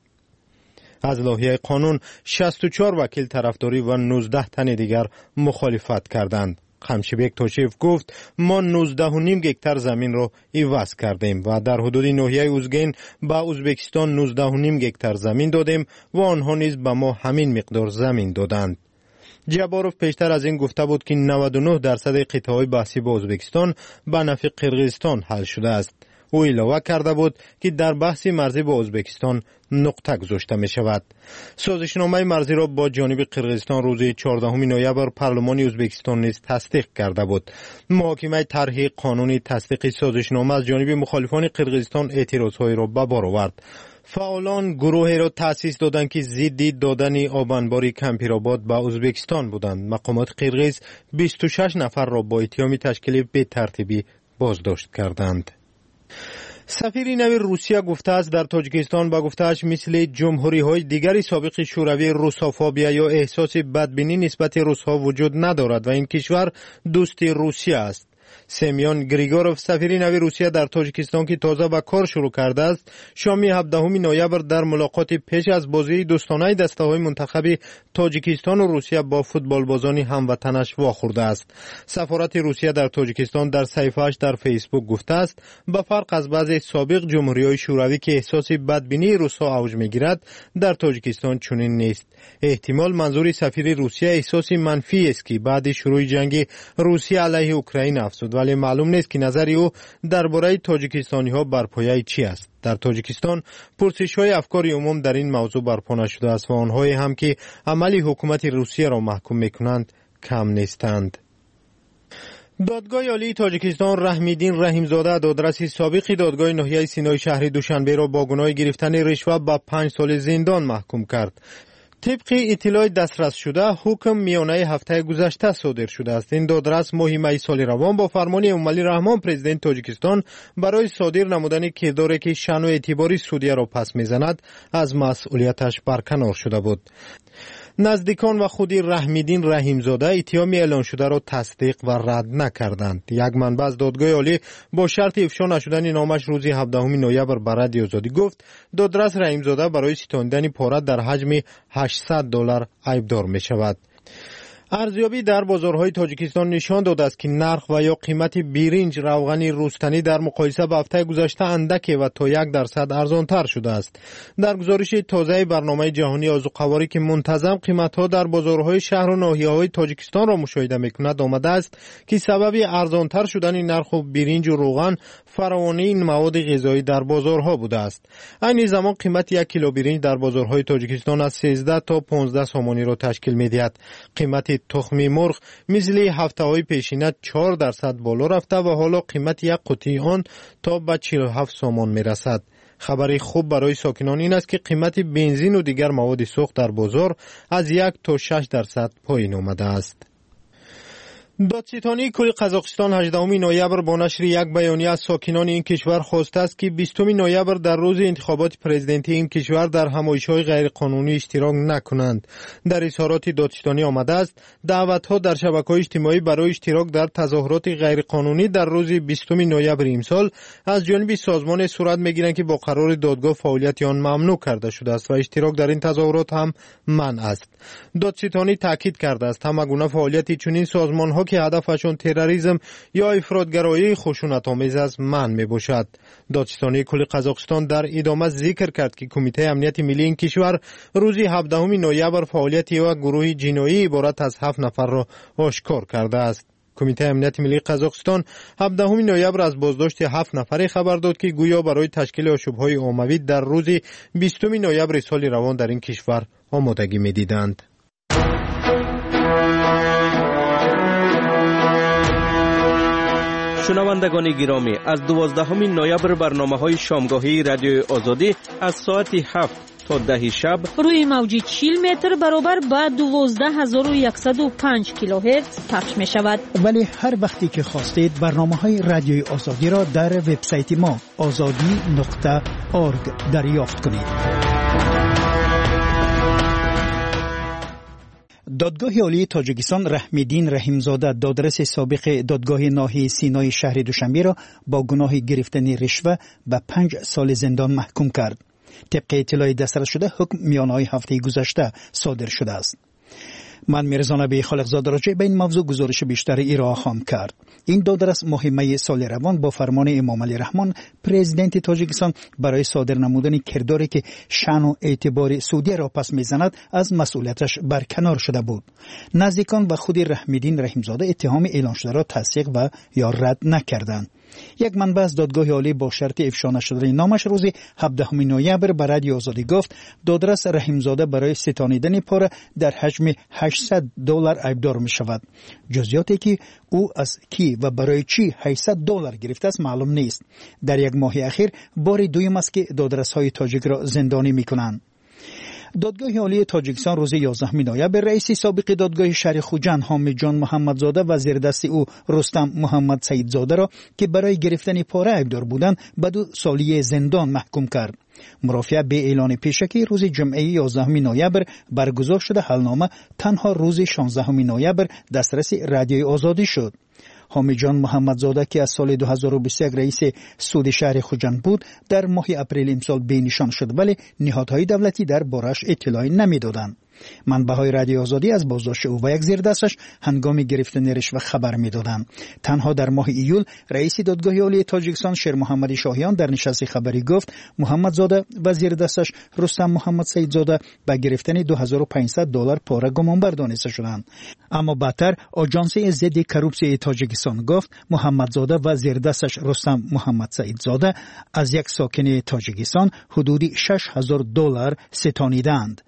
از لایحه قانون 64 وکیل طرفداری و 19 تن دیگر مخالفت کردند. قمچیبک توشیف گفت: ما 19.5 گکتر زمین را عوض کردیم و در حدود ناحیه اوزگین به ازبکستان 19.5 گکتر زمین دادیم و آنها نیز به ما همین مقدار زمین دادند. جباروف پیشتر از این گفته بود که 99% قطعه‌های بحثی با ازبکستان به نفع قرقیزستان حل شده است. او اضافه کرده بود که در بحث مرزی با ازبکستان نقطه گذاشته می شود. سازشنامه مرزی را با جانب قرقیزستان روز 14 نوامبر پارلمان ازبکستان نیز تصدیق کرده بود. محاکمه طرح قانونی تصدیق سازشنامه از جانب مخالفان قرقیزستان اعتراضهای را به بار آورد. فعالان گروهی را تأسیس دادند که ضد دادن آبانبار کمپیرآباد به ازبکستان بودند. مقامات قرقیز 26 نفر را با اتهام تشکیل به ترتیبی بازداشت کردند. سفیر نو روسیه گفته است در تاجیکستان با گفته‌اش مثل جمهوری‌های دیگر سابق شوروی روسافوبیا یا احساس بدبینی نسبت روس‌ها وجود ندارد و این کشور دوست روسیه است. سمیون گریگوروف، سفیر نو روسیه در تاجیکستان که تازه به کار شروع کرده است، شام 17 نوامبر در ملاقات پیش از بازی دوستانه دسته‌های منتخب تاجیکستان و روسیه با فوتبالبازان هموطنش واخورده است. سفارت روسیه در تاجیکستان در صفحه‌اش در فیسبوک گفته است: به فرق از بعضی سابق جمهوری‌های شوروی که احساس بدبینی روس‌ها اوج می‌گیرد، در تاجیکستان چنین نیست. احتمال منظور سفیر روسیه احساس منفی است که بعد شروع جنگ روسیه علیه اوکراین افزود، ولی معلوم نیست که نظر او درباره تاجیکستانی‌ها بر پایه چی است. در تاجیکستان پرسش‌های افکار عموم در این موضوع برپا نشده است و آنهایی هم که عمل حکومت روسیه را محکوم می‌کنند کم نیستند. دادگاه عالی تاجیکستان رحمیدین رحیمزاده، دادرس سابق دادگاه ناحیه سینای شهر دوشنبه را با گناه گرفتن رشوه به 5 سال زندان محکوم کرد. طبق اطلاع دسترس شده حکم میانه هفته گذشته صادر شده است. این دادرس ماه می سال روان با فرمان امومالی رحمان پرزیدنت تاجیکستان برای صادر نمودن کرداری که شأن و اعتباری سودیه را پس میزند از مسئولیتش برکنار شده بود. نزدیکان و خودی رحمیدین رحیمزاده اتهام اعلان شده را تصدیق و رد نکردند. یک منبع از دادگاه عالی با شرط افشا نشدن نامش روز 17 نوامبر به رادیو آزادی گفت دادرس رحیمزاده برای ستانیدن پاره در حجم $800 عیبدار می شود. ارزیابی در بازارهای تاجیکستان نشان داده است که نرخ و یا قیمت برنج روغن رستنی در مقایسه با هفته گذشته اندک و تا 1% ارزانتر شده است. در گزارش تازه برنامه جهانی آذوقواری که منتظم قیمت‌ها در بازارهای شهر و ناحیه‌های تاجیکستان را مشاهده می‌کند آمده است که سبب ارزانتر شدن نرخ برنج و روغن فراوانی این مواد غذایی در بازارها بوده است. این زمان قیمت 1 کیلو برنج در بازارهای تاجیکستان از 13 تا 15 سامانی را تشکیل می‌دهد. قیمت تخم مرغ مثل هفته‌های پیشینه 4% بالا رفته و حالا قیمت یک قوطی آن تا به 47 سامان می‌رسد. خبری خوب برای ساکنان این است که قیمت بنزین و دیگر مواد سوخت در بازار از 1 تا 6% پایین آمده است. دادستانی کل قزاقستان 18 نوامبر با نشر یک بیانیه از ساکنان این کشور خواسته است که 20 نوامبر در روز انتخابات پرزیدنتی این کشور در همایش‌های غیرقانونی اشتراک نکنند. در اظهارات دادستانی آمده است دعوت‌ها در شبکه‌های اجتماعی برای اشتراک در تظاهرات غیرقانونی در روز 20 نوامبر امسال از جانب سازمان صورت می‌گیرند که با قرار دادگاه فعالیت آن ممنوع کرده شده است و اشتراک در این تظاهرات هم منع است. دادستانی تاکید کرده است همگونه فعالیت چنین سازمان‌ها که هدفشون تروریسم یا افراطگرایی خشونت‌آمیز است منع می‌باشد. دادستانی کل قزاقستان در ادامه ذکر کرد که کمیته امنیت ملی این کشور روز 17 نوامبر فعالیت یک گروه جنایی عبارت از 7 نفر را آشکار کرده است. کمیته امنیت ملی قزاقستان 17 نوامبر از بازداشت 7 نفره خبر داد که گویا برای تشکیل آشوب‌های عمومی در روز 20 نوامبر سال روان در این کشور آمادگی می‌دیدند. شنوندگان گرامی، از 12 نوامبر برنامه‌های شامگاهی رادیو آزادی از ساعت 7 تا 10 شب روی موج 40 متر برابر با 12105 کیلوهرتز پخش می شود. ولی هر وقتی که خواستید برنامه‌های رادیوی آزادی را در وبسایت ما azadi.org دریافت کنید. دادگاه عالی تاجیکستان رحمیدین رحیمزاده دادرس سابق دادگاه ناحیه سینای شهر دوشنبه را با گناه گرفتن رشوه به 5 سال زندان محکوم کرد. طبق اطلاع دسترس شده حکم میانه‌های هفته گذشته صادر شده است. من میرزا نبی خالقزاده راجع به این موضوع گزارش بیشتر ارائه خواهم کرد. این دادرس مهمه سال روان با فرمان امام علی رحمان پرزیدنت تاجیکستان برای صادر نمودن کرداری که شأن و اعتبار سعودی را پس میزند از مسئولیتش برکنار شده بود. نزدیکان و خود رحمیدین رحیمزاده اتهام اعلان شده را تصدیق و یا رد نکردند. یک منبع از دادگاه عالی با شرط افشا نشدن نامش روز 17 نوامبر به رادیو آزادی گفت دادرس رحیمزاده برای ستانیدن پاره در حجم $800 عیبدار می شود. جزئیاتی که او از کی و برای چی $800 گرفته است معلوم نیست. در یک ماه اخیر بار دوم است که دادرس های تاجیک را زندانی می کنند. دادگاه عالی تاجیکستان روز 11 نوامبر رئیس سابق دادگاه شهر خوجند حامد جان محمدزاده و زیردست او رستم محمد سعیدزاده را که برای گرفتن پاره عیبدار بودند به 2 سالی زندان محکوم کرد. مرافعه به اعلان پیشکی روز جمعه 11 نوامبر برگزار شده حلنامه تنها روز 16 نوامبر دسترس رادیوی آزادی شد. حامد جان محمدزاده که از سال 2021 رئیس سود شهر خوجند بود در ماه اپریل امسال بینشان شد ولی نهادهای دولتی در بارش اطلاعی نمیدادند. منبع‌های رادیو آزادی از بازداشت او و یک زیردستش هنگام گرفتن رشوه خبر می‌دادند. تنها در ماه ایول رئیس دادگاه عالی تاجیکستان شیر محمد شاهیان در نشست خبری گفت محمدزاده و زیردستش رستم محمد سعیدزاده به گرفتن $2500 پاره گمانبر دانسته شدند. اما بعدتر آژانس ضد کروپسی تاجیکستان گفت محمدزاده و زیردستش رستم محمد سعیدزاده از یک ساکن تاجیکستان حدود $6000 ستانیدند.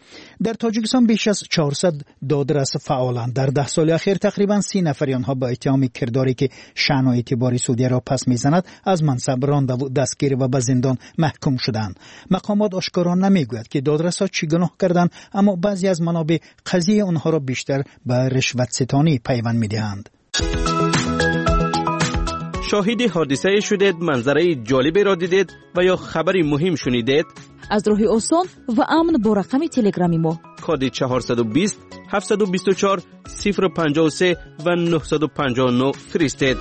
در تاجیکستان بیش از 400 دادرس فعالند. در 10 سال اخیر تقریبا 30 نفر آنها با اتهام کرداری که شأن و اعتبار سعودی را پس میزند از منصب رانده و دستگیر و به زندان محکوم شدند. مقامات آشکارا نمیگوید که دادرس‌ها چی گناه کردند، اما بعضی از منابع قضیه آنها را بیشتر به رشوت ستانی پیوند میدهند. شاهد حادثه شدید، منظره جالبی را دیدید و یا خبری مهم شنیدید؟ از راه آسان و امن با رقم تلگرامی ما کد 420 724 053 و 959 فرستید.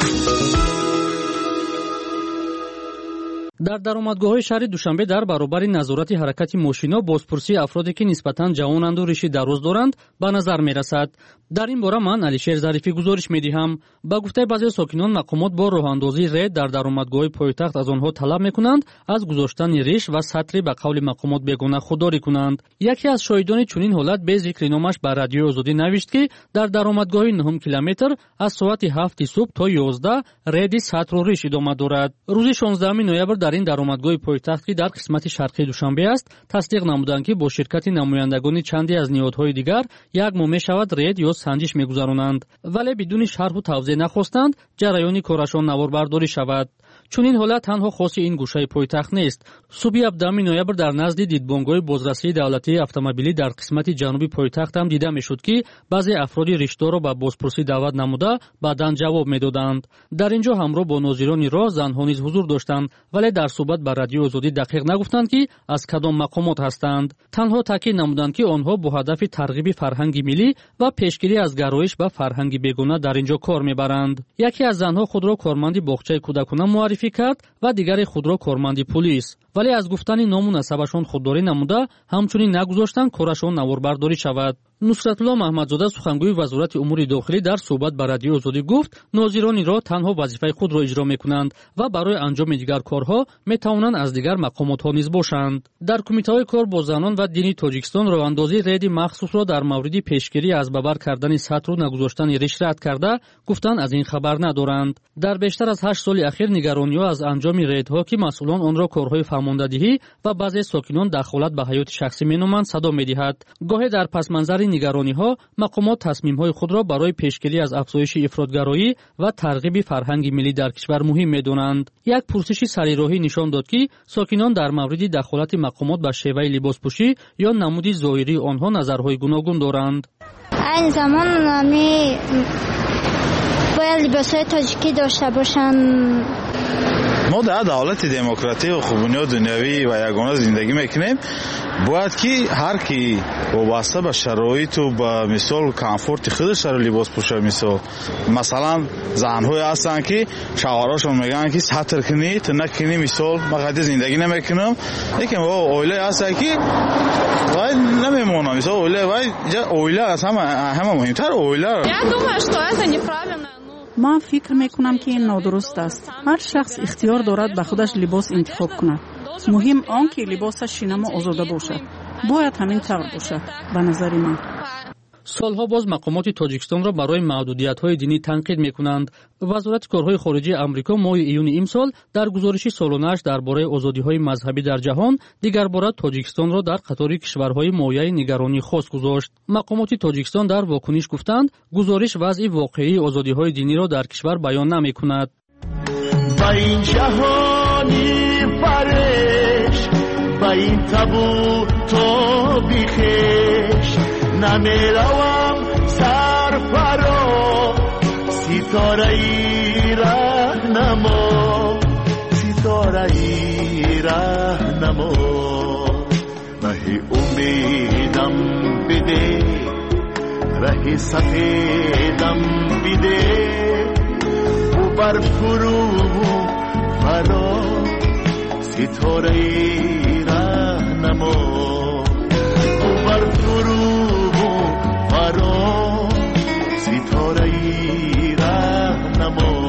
در درآمدگاه‌های شهر دوشنبه در برابر نظارت حرکت ماشینا بازپرسی افرادی که نسبتاً جوانند و ریش دراز دارند به نظر می‌رسد. در این باره من علیشیر ظریفی گزارش می‌دهم. با گفته بعضی ساکنان مقامات با راه‌اندازی رید در درآمدگاه پایتخت از آنها طلب می‌کنند از گذاشتن ریش و سطری به قول مقامات بیگانه خودداری کنند. یکی از شاهدان چنین حالت به ذکر نامش به رادیو آزادی نوشت که در درآمدگاه 9 کیلومتر از ساعت 7 صبح تا 11 رید سطر و ریش ادامه دارد. روز 16 نوامبر در این درآمدگاه پایتخت که در قسمت شرقی دوشنبه است تصدیق نمودند که با شرکت نمایندگان چندی از نهادهای دیگر یک ماه می‌شود رید یا سنجش می‌گذرانند، ولی بدون شرح و توضیح نخواستند جریان کارشان نواربرداری شود. چون این حالت تنها خاص این گوشه پایتخت نیست. صبح 17 نوامبر در نزد دیدبانگاه بازرسی دولتی اتومبیلی در قسمت جنوبی پایتخت هم دیده میشد که بعضی افراد ریشدار را به بازپرسی دعوت نموده بعداً جواب میدادند. در اینجا همراه با ناظران راه زنها نیز حضور داشتند، ولی در صحبت به رادیو آزادی دقیق نگفتند که از کدام مقامات هستند. تنها تاکید نمودند که آنها با هدف ترغیب فرهنگ ملی و پیشگیری از گرایش به فرهنگ بیگانه در اینجا کار میبرند. یکی از زنها خود را کارمند باغچه کودکانه معرفی کرد و دیگری خود را کارمند پلیس، ولی از گفتن نام و نسبشان خودداری نموده همچنین نگذاشتند کارشان نواربرداری شود. نصرت الله محمدزاده سخنگوی وزارت امور داخلی در صحبت با رادیو آزادی گفت ناظران را تنها وظیفه خود را اجرا میکنند و برای انجام دیگر کارها میتوانند از دیگر مقامات ها نیز باشند. در کمیته کار با زنان و دینی تاجیکستان راهاندازی رید مخصوص را در مورد پیشگیری از ببر کردن سطر و نگذاشتن ریش رد کرده گفتند از این خبر ندارند. در بیشتر از 8 سال اخیر نگرانی‌ها از انجام ریدها که مسئولان آن را کارهای فرماندهی و بعضی ساکنان دخالت به حیات شخصی مینامند صدا می‌دهد. گاهی در پس منظر نگرانی‌ها مقامات تصمیم‌های خود را برای پیشگیری از افزایش افراطگرایی و ترغیب فرهنگ ملی در کشور مهم می‌دانند. یک پرسش سریراهی نشان داد که ساکنان در مورد دخالت مقامات به شیوه لباسپوشی یا نمود ظاهری آنها نظرهای گوناگون دارند. این زمان باید لباس‌های تاجیکی داشته باشند. ما در دولت دموکراتی و خوبونی و دنیوی و یگانه زندگی میکنیم. باید که هر کی وابسته به شرایط و به مثال کامفورت خودش رو لباس پوشه. مثلا زن‌های هستن که شوهراشون میگن که سطر کنی تو نکنی، مثال من قد زندگی نمیکنم، لیکن اوله هست که باید نمیمونم، مثال اوله از همه مهمتر اوله. من فکر میکنم که این نادرست است. هر شخص اختیار دارد به خودش لباس انتخاب کند. مهم آن که لباسش شینم و آزاده باشد. باید همین طور باشد به نظر من. سالها باز مقامات تاجیکستان را برای محدودیت‌های دینی تنقید می‌کنند. وزارت کارهای خارجه آمریکا ماه ایون امسال در گزارشی سالانه‌اش درباره آزادی‌های مذهبی در جهان دیگر بار تاجیکستان را در قطار کشورهای مایه نگرانی خاص گذاشت. مقامات تاجیکستان در واکنش گفتند گزارش وضع واقعی آزادی‌های دینی را در کشور بیان نمی‌کند. با این جهانی فرش با این تابو تو بیخش نمیروم سرفرا ستاره ای رهنما ستاره ای رهنما راه امیدم بده راه سفیدم بده و بر فرو فرا ستاره ای رهنما و بر فرو فرا ستاره ای رهنما.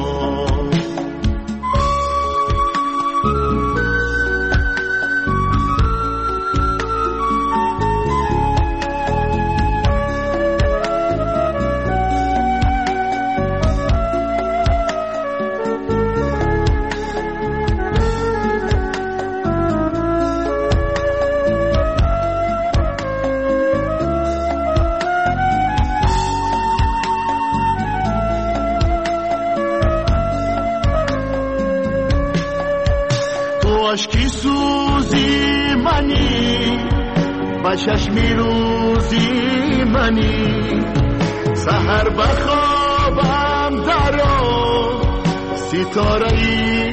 عشقی سوزی منی با چشمی روزی منی سحر بخوابم درا ستاره ای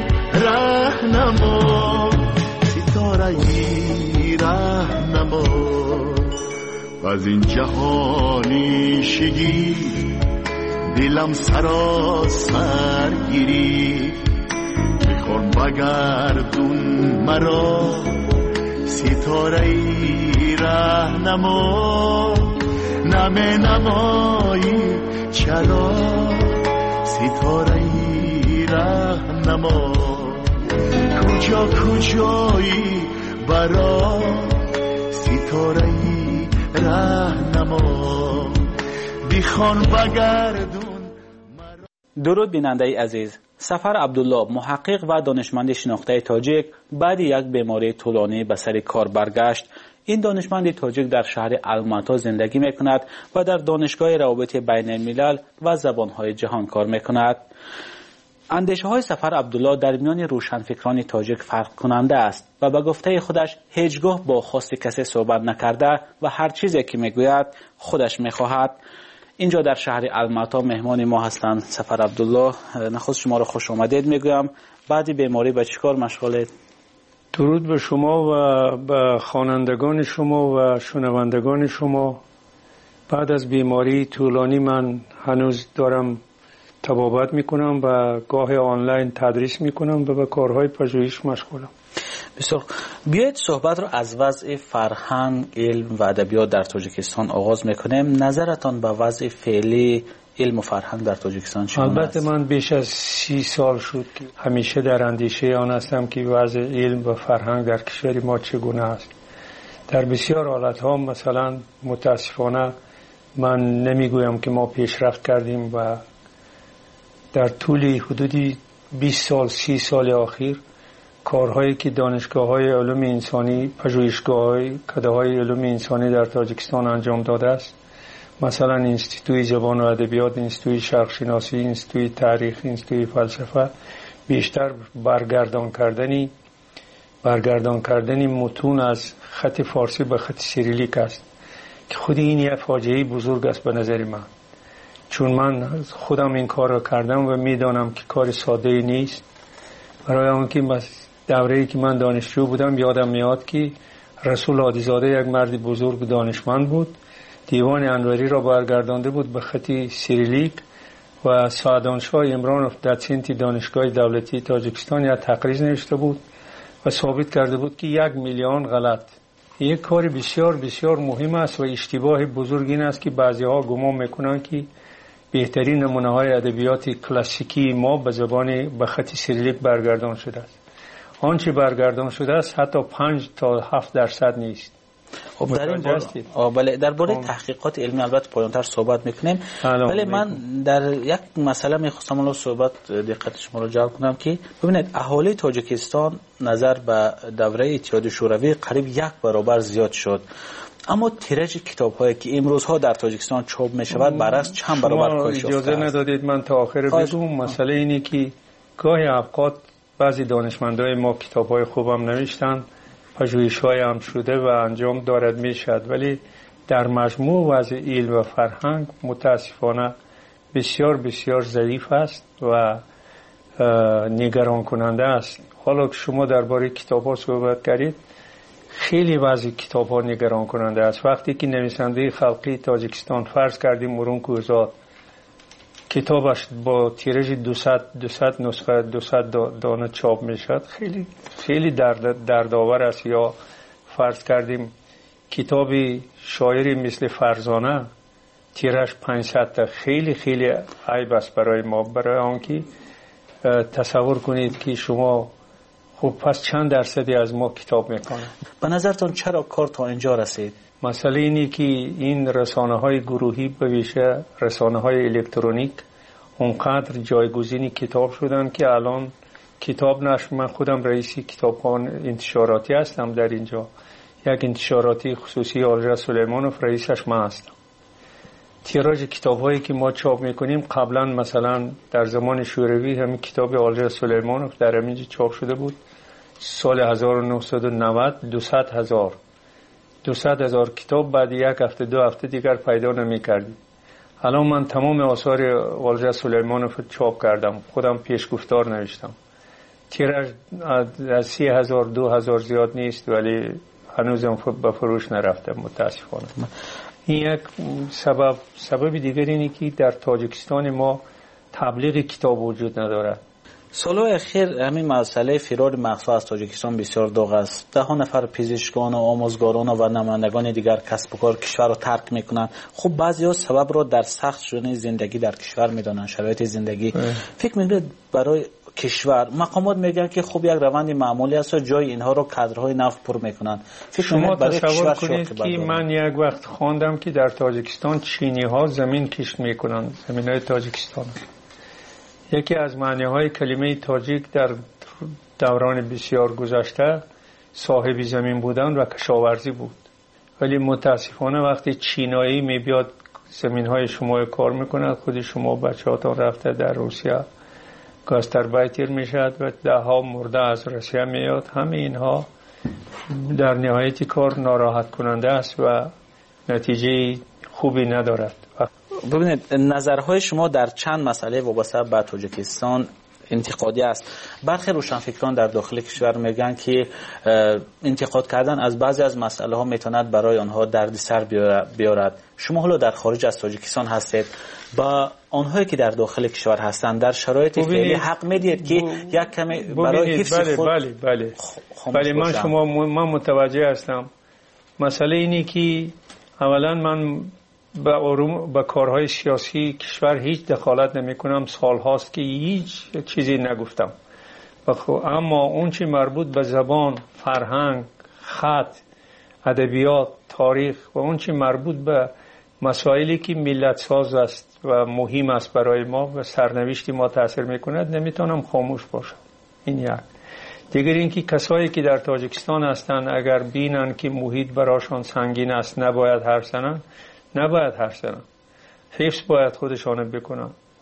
رهنما ستاره ای رهنما از این جهانی شگیر دلم سراسر گیری میخوان بگردون مرا ستاره ای رهنما نمه نمایی چرا ستاره ای رهنما کجا کجایی برا ستاره ای رهنما بیخوان بگردون. درود بیننده عزیز، سفر عبدالله محقق و دانشمند شناخته تاجیک بعد یک بیماری طولانی به سر کار برگشت. این دانشمند تاجیک در شهر الماتا زندگی میکند و در دانشگاه روابط بین الملل و زبانهای جهان کار میکند. اندیشه های سفر عبدالله در میان روشنفکران تاجیک فرق کننده است و به گفته خودش هیچگاه با خواست کسی صحبت نکرده و هر چیزی که میگوید خودش میخواهد. اینجا در شهر الماتا مهمان ما هستند سفر عبدالله. نخست شما را خوش آمدید میگویم. بعد بیماری به چیکار مشغولید؟ درود به شما و به خوانندگان شما و شنوندگان شما. بعد از بیماری طولانی من هنوز دارم طبابت میکنم و گاه آنلاین تدریس میکنم و به کارهای پژوهش مشغولم. بسیار. بیایید صحبت رو از وضع فرهنگ، علم و ادبیات در تاجیکستان آغاز میکنیم. نظرتان به وضع فعلی علم و فرهنگ در تاجیکستان چه است؟ البته من بیش از 30 سال شد که همیشه در اندیشه آن هستم که وضع علم و فرهنگ در کشور ما چگونه است. در بسیار حالتها مثلا متاسفانه من نمیگویم که ما پیشرفت کردیم و در طول حدودی 20 سال 30 سال اخیر کارهایی که دانشگاه‌های علوم انسانی، پژوهشگاه‌های کده‌های علوم انسانی در تاجیکستان انجام داده است، مثلا انستیتوی زبان و ادبیات، انستیتوی شرق شناسی، انستیتوی تاریخ، انستیتوی فلسفه، بیشتر برگردان کردن متون از خط فارسی به خط سیریلیک است که خود این یک فاجعه بزرگ است به نظر من، چون من خودم این کار را کردم و میدانم که کار ساده نیست. برای آنکه دوره‌ای که من دانشجو بودم یادم میاد که رسول عادیزاده یک مرد بزرگ دانشمند بود، دیوان انوری را برگردانده بود به خط سیریلیک و سعدانشاه عمرانوف دوسنت دانشگاه دولتی تاجیکستان یک تقریر نوشته بود و ثابت کرده بود که 1 میلیون غلط. یک کار بسیار بسیار مهم است و اشتباه بزرگ این است که بعضی‌ها گمان میکنند که بهترین نمونه‌های ادبیات کلاسیکی ما به خط سیریلیک برگردان شده است. آنچه برگردان شده است حتی 5 تا 7% نیست. خب در باره تحقیقات علمی البته پایان‌تر صحبت میکنیم، ولی من در یک مسئله میخواستم الان صحبت دقت شما رو جلب کنم که ببینید اهالی تاجیکستان نظر به دوره اتحاد شوروی قریب 1 برابر زیاد شد، اما تیراژ کتاب‌هایی که امروزها در تاجیکستان چاپ می‌شود برعکس چند برابر کاهش یافته است. اجازه ندادید من تا آخر بگم. مسئله اینه که گاهی اوقات بعضی دانشمندای ما کتاب‌های خوبم نوشتن، پژوهش‌های هم شده و انجام دارد میشد، ولی در مجموع وضع علم و فرهنگ متاسفانه بسیار بسیار ضعیف است و نگران کننده است. حالا که شما درباره کتاب‌ها صحبت کردید، خیلی وضع کتاب‌ها نگران کننده است. وقتی که نویسنده خلقی تاجیکستان فرض کردیم مرونکوزاد کتابش با تیراژ 200 نسخه 200 دانه چاپ میشد، خیلی خیلی دردآور است. یا فرض کردیم کتاب شاعری مثل فرزانه تیراژ 500 تا، خیلی خیلی عیب است برای ما. برای آنکه تصور کنید که شما خب پس چند درصدی از ما کتاب میکنه. به نظرتون چرا کار تا اینجا رسید؟ مسئله اینی که این رسانه‌های گروهی به ویژه رسانه‌های الکترونیک اونقدر جایگزین کتاب شدن که الان کتاب نشر، من خودم رئیس کتابخانه انتشاراتی هستم در اینجا، یک انتشاراتی خصوصی آلژا سلیمانوف رئیسش من هستم. تیراژ کتاب‌هایی که ما چاپ می‌کنیم قبلا مثلا در زمان شوروی همین کتاب آلژا سلیمانوف در همینجا چاپ شده بود سال 1990 200,000 کتاب، بعد یک هفته 2 هفته دیگر پیدا نمی‌کردیم. الان من تمام آثار آلژا سلیمانوف چاپ کردم، خودم پیشگفتار نوشتم. تیراژ از 30,000 2,000 زیاد نیست، ولی هنوزم به فروش نرفته متاسفانه. این یک سبب دیگر اینه که در تاجیکستان ما تبلیغ کتاب وجود ندارد. سالهای اخیر همین مسئله فرار مقصود از تاجیکستان بسیار داغ است. 10 نفر پزشکان و آموزگاران و نمایندگان دیگر کسب و کار کشور را ترک میکنند. خب بعضی‌ها سبب را در سخت شدن زندگی در کشور میدانند، شرایط زندگی. فکر می‌کنید برای کشور مقامات میگن که خب یک روند معمولی است و جای اینها رو کادرهای نفت پر میکنن. شما تصور کنید که من یک وقت خواندم که در تاجیکستان چینی ها زمین کشت میکنن، زمین های تاجیکستان. یکی از معنی های کلمه تاجیک در دوران بسیار گذشته صاحب زمین بودن و کشاورزی بود، ولی متاسفانه وقتی چینایی میبیاد زمین های شما کار میکنه، خود شما بچه هاتون رفته در روسیه گاستربایتر میشد و 10 مرده از روسیه میاد. همه اینها در نهایت کار ناراحت کننده است و نتیجه خوبی ندارد. ببینید نظرهای شما در چند مسئله وابسته به تاجیکستان انتقادی است. برخی روشنفکران در داخل کشور میگن که انتقاد کردن از بعضی از مسئله ها میتواند برای آنها دردسر بیارد. شما حالا در خارج از تاجیکستان هستید، با آنهایی که در داخل کشور هستند در شرایط فعلی حق میدید که یک کمی برای حفظ خود بله من متوجه هستم. مسئله اینه که اولا من با کارهای سیاسی کشور هیچ دخالت نمی کنم. سال هاست که هیچ چیزی نگفتم. اما اون چی مربوط به زبان، فرهنگ، خط، ادبیات، تاریخ و اون چی مربوط به مسائلی که ملت ساز است و مهم است برای ما و سرنوشت ما تاثیر میکند نمیتونم خاموش باشم. این یک. دیگر اینکه کسایی که در تاجیکستان هستند اگر بینن که محیط براشون سنگین است نباید حرف زنن، حفظ باید خودشان بکنن.